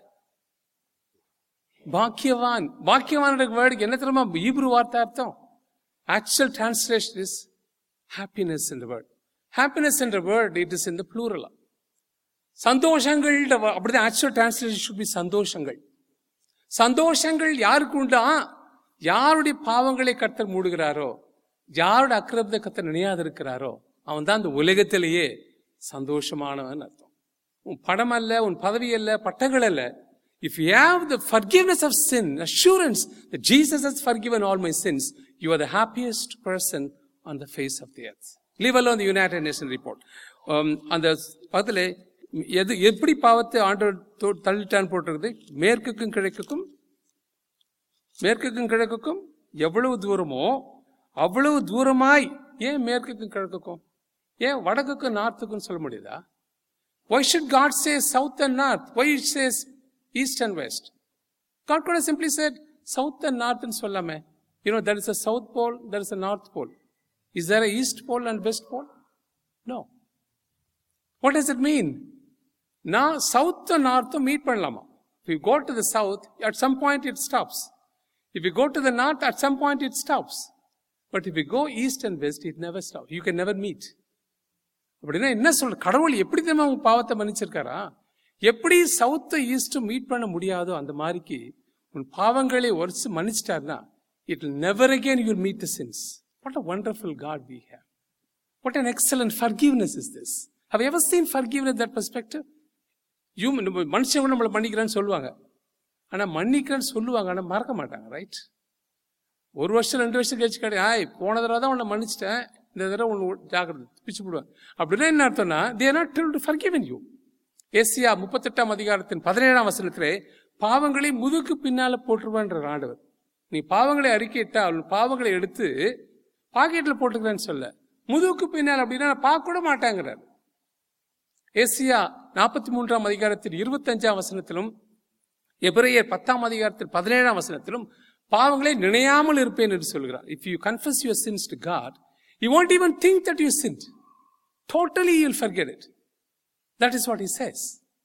பாக்கியவான். பாக்கியவான் வேர்டுக்கு என்ன தெரியுமா ஹீப்ரு வார்த்தை அர்த்தம்? ஆக்சுவல் டிரான்ஸ்லேஷன் இஸ் ஹாப்பினஸ் என்ற வேர்ட். ஹாப்பினஸ் என்ற word it is in the plural. சந்தோஷங்கள் அப்படிதான் ஆக்சுவல் டிரான்ஸ்லேஷன் ஷுட் பி சந்தோஷங்கள். சந்தோஷங்கள் யாருக்கு உண்டா? யாருடைய பாவங்களை கர்த்தர் மூடுகிறாரோ, யாருடைய அக்கிரமத்தை கர்த்தர் நினையாது இருக்கிறாரோ அவன் தான் இந்த உலகத்திலேயே சந்தோஷமானவன் அர்த்தம். உன் படம் அல்ல, உன் பதவி அல்ல, பட்டங்கள் அல்ல. If you have the forgiveness of sin, assurance that Jesus has forgiven all my sins, you are the happiest person on the face of the earth. Leave alone the United Nations report. அந்த பக்கத்துல எப்படி பாவத்தை ஆண்டவர் தள்ளிட்டான்னு போட்டிருக்குது. மேற்குக்கும் கிழக்குக்கும், மேற்குக்கும் கிழக்குக்கும் எவ்வளவு தூரமோ அவ்வளவு தூரமாய். ஏன் மேற்குக்கும் கிழக்குக்கும்? ஏன் வடக்குக்கும் நார்த்துக்கும் சொல்ல முடியுதா? Why should God say south and north? Why it says east and west? God could have simply said south and north and sollame. You know, there is a south pole, there is a north pole. Is there a east pole and west pole? No. What does it mean? Now south and north meet பண்ணலாமா? If you go to the south, at some point it stops. If you go to the north, at some point it stops. But if you go east and west, it never stops. You can never meet. அப்படின்னா என்ன சொல்ற? கடவுள் எப்படி தெரியுமா உங்க பாவத்தை மன்னிச்சிருக்காரா? எப்படி south east meet பண்ண முடியாதோ அந்த மாதிரிக்கு உன் பாவங்களை ஒருச்சு மன்னிச்சிட்டாருன்னா it will never again you will meet the sins. What a wonderful God we have. What an excellent forgiveness is this. Have you ever seen forgiveness that perspective? மனுஷங்க நம்மளை மன்னிக்கிறேன்னு சொல்லுவாங்க, ஆனா மன்னிக்கிறேன்னு சொல்லுவாங்க, ஆனா மறக்க மாட்டாங்க. ரைட்? ஒரு வருஷம் 2 வருஷம் கழிச்சு கிடையாது, போன தடவை தான் உன்னை மன்னிச்சிட்டேன், இந்த தடவை ஒன்று ஜாக்கிரதை பிச்சு போடுவேன். அப்படின்னா என்ன அர்த்தம்னா they are not able to forgiven you. Isaiah 38 அதிகாரத்தின் 17 வசனத்திலே பாவங்களை முதுகு பின்னால போட்டுருவான்ற ஆண்டவர். நீ பாவங்களை அறிக்கையிட்டா அவள் பாவங்களை எடுத்து பாக்கெட்ல போட்டுக்கிறேன்னு சொல்ல, முதுகுக்கு பின்னால் அப்படின்னா பார்க்க கூட மாட்டாங்கிறார். ஏசியா 43 அதிகாரத்தில் 25 வசனத்திலும் எபிரேயர் 10 அதிகாரத்தில் 17 வசனத்திலும் பாவங்களை நினையாமல் இருப்பேன் என்று சொல்கிறார். If you confess your sins to God, you won't even think that you sinned. Totally you'll forget it. That is what he says.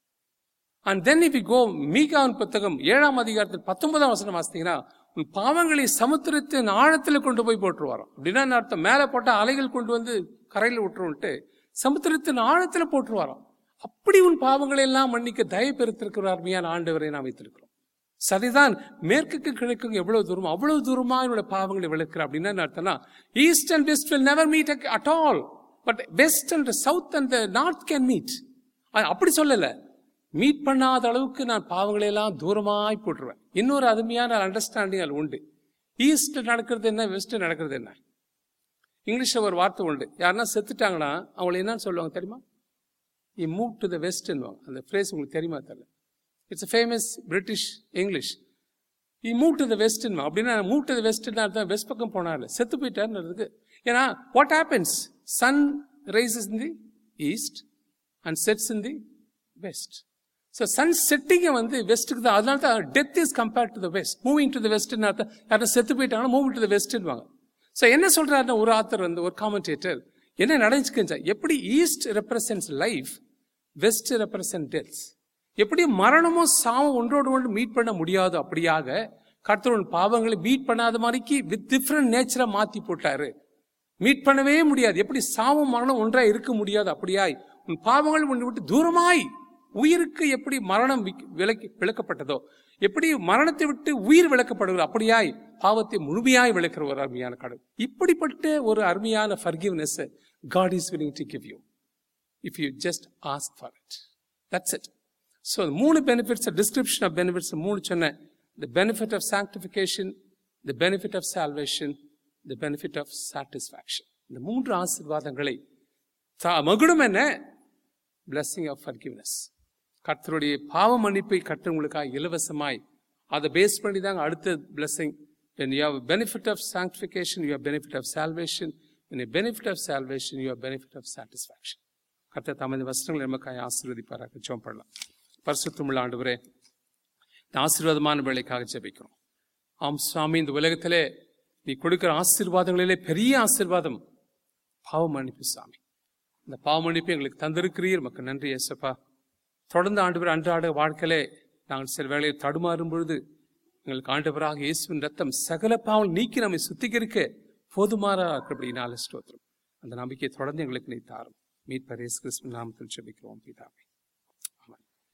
And then if you go மீகாவின் புத்தகம் 7 அதிகாரத்தில் 19 வசனம் வாசித்தீங்கன்னா உன் பாவங்களை சமுத்திரத்தின் ஆழத்துல கொண்டு போய் போட்டுருவாராம். அப்படின்னா அர்த்தம் மேல போட்ட அலைகள் கொண்டு வந்து கரையில விட்டுருன்ட்டு சமுத்திரத்தின் ஆழத்துல போட்டுருவாராம். அப்படி உன் பாவங்களை எல்லாம் மன்னிக்க தயவு பெருத்திருக்கிற அருமையான ஆண்டவரை நாம் வைத்திருக்கிறோம். சரிதான், மேற்குக்கு கிழக்கு எவ்வளவு தூரம் அவ்வளவு தூரமா என்னோட பாவங்களை விளக்குற. அப்படின்னா அர்த்தம்னா east and west will never meet at all, but west and the south and the north can meet. அப்படி சொல்லல, மீட் பண்ணாத அளவுக்கு நான் பாவங்களை எல்லாம் தூரமாய் போட்டுருவேன். இன்னொரு அருமையான அண்டர்ஸ்டாண்டிங் அது உண்டு. ஈஸ்ட் நடக்கிறது என்ன, வெஸ்ட் நடக்கிறது என்ன. இங்கிலீஷ்ல ஒரு வார்த்தை உண்டு, யாருன்னா செத்துட்டாங்கன்னா அவங்களை என்னன்னு சொல்லுவாங்க தெரியுமா? he moved to the west ன்னுவாங்க. அந்த ஃப்ரேஸ் உங்களுக்கு தெரியுமா தெரியல. It's a famous British English. he moved to the west ன்னுவாங்க. அப்படின்னா மூவ் டு த வெஸ்ட்னா அர்த்தம் வெஸ்ட் பக்கம் போனார்ல, செத்து போயிட்டாருன்னு. ஏன்னா what happens? sun rises in the east and sets in the west. So sun setting வந்து வெஸ்ட்டுக்கு தான். அதனால தான் death is compared to the west. moving to the west ன்னு அர்த்தம் யாரும் செத்து போயிட்டாங்கன்னா move to the west ன்னுவாங்க. ஸோ என்ன சொல்றாருன்னா ஒரு ஆத்தர் வந்து ஒரு காமெண்டேட்டர் என்ன நடந்துச்சுக்கா, எப்படி east represents life, west represent deaths. எப்படி மரணமும் சாவும் ஒன்றோடு ஒன்று மீட் பண்ண முடியாதோ அப்படியாக கர்த்தரோட பாவங்களை மீட் பண்ணாத மாதிரிக்கு வித் டிஃப்ரெண்ட் நேச்சரா மாத்தி போட்டாரு. மீட் பண்ணவே முடியாது. எப்படி சாவும் மரணம் ஒன்றா இருக்க முடியாது அப்படியாய் உன் பாவங்கள் ஒன்று விட்டு தூரமாய் உயிருக்கு எப்படி மரணம் விளக்கப்பட்டதோ, எப்படி மரணத்தை விட்டு உயிர் விளக்கப்படுகிறது அப்படியாய் பாவத்தை முழுமையாய் விளக்குற ஒரு அருமையான கடவுள். இப்படிப்பட்ட ஒரு அருமையான forgiveness God is willing to give you if you just ask for it. That's it. So the 3 benefits, a description of benefits, 3 சொன்ன, the benefit of sanctification, the benefit of salvation, the benefit of satisfaction. இந்த 3 ஆசீர்வாதங்களை மகுடம் என்ன, blessing of forgiveness. கர்த்தருடைய பாவ மன்னிப்பை கர்த்தருங்களுக்காக இலவசமாய் அதை பேஸ் பண்ணி தாங்க அடுத்த blessing. When you have a benefit of sanctification, you have benefit of salvation. When you have benefit of salvation, you have benefit of satisfaction. கர்த்தர் தமது வசனங்களை நமக்காக ஆசீர்வதிப்பாராக. ஜெபம் பண்ணலாம். பரிசுத்தமுள்ள ஆண்டவரே, இந்த ஆசீர்வாதமான வேளைக்காக ஜெபிக்கிறோம். ஆம் சுவாமி, இந்த உலகத்திலே நீ கொடுக்கிற ஆசீர்வாதங்களிலே பெரிய ஆசீர்வாதம் பாவ மன்னிப்பு சாமி. இந்த பாவ மன்னிப்பு எங்களுக்கு தந்திருக்கிறீர், மக்கள் நன்றி ஏசப்பா. தொடர்ந்து ஆண்டவர் அன்றாட வாழ்க்கையிலே நாங்கள் சில வேளையை தடுமாறும் பொழுது எங்களுக்கு ஆண்டவராக இயேசுவின் ரத்தம் சகல பாவம் நீக்கி நம்மை சுத்திகரிக்க போதுமாறா இருக்கிறபடினால ஸ்தோத்திரம். அந்த நம்பிக்கையை தொடர்ந்து எங்களுக்கு நீ தாரும். மீட்பர் இயேசு கிறிஸ்துவின் நாமத்தில் ஜெபிக்கிறோம் பிதாவே.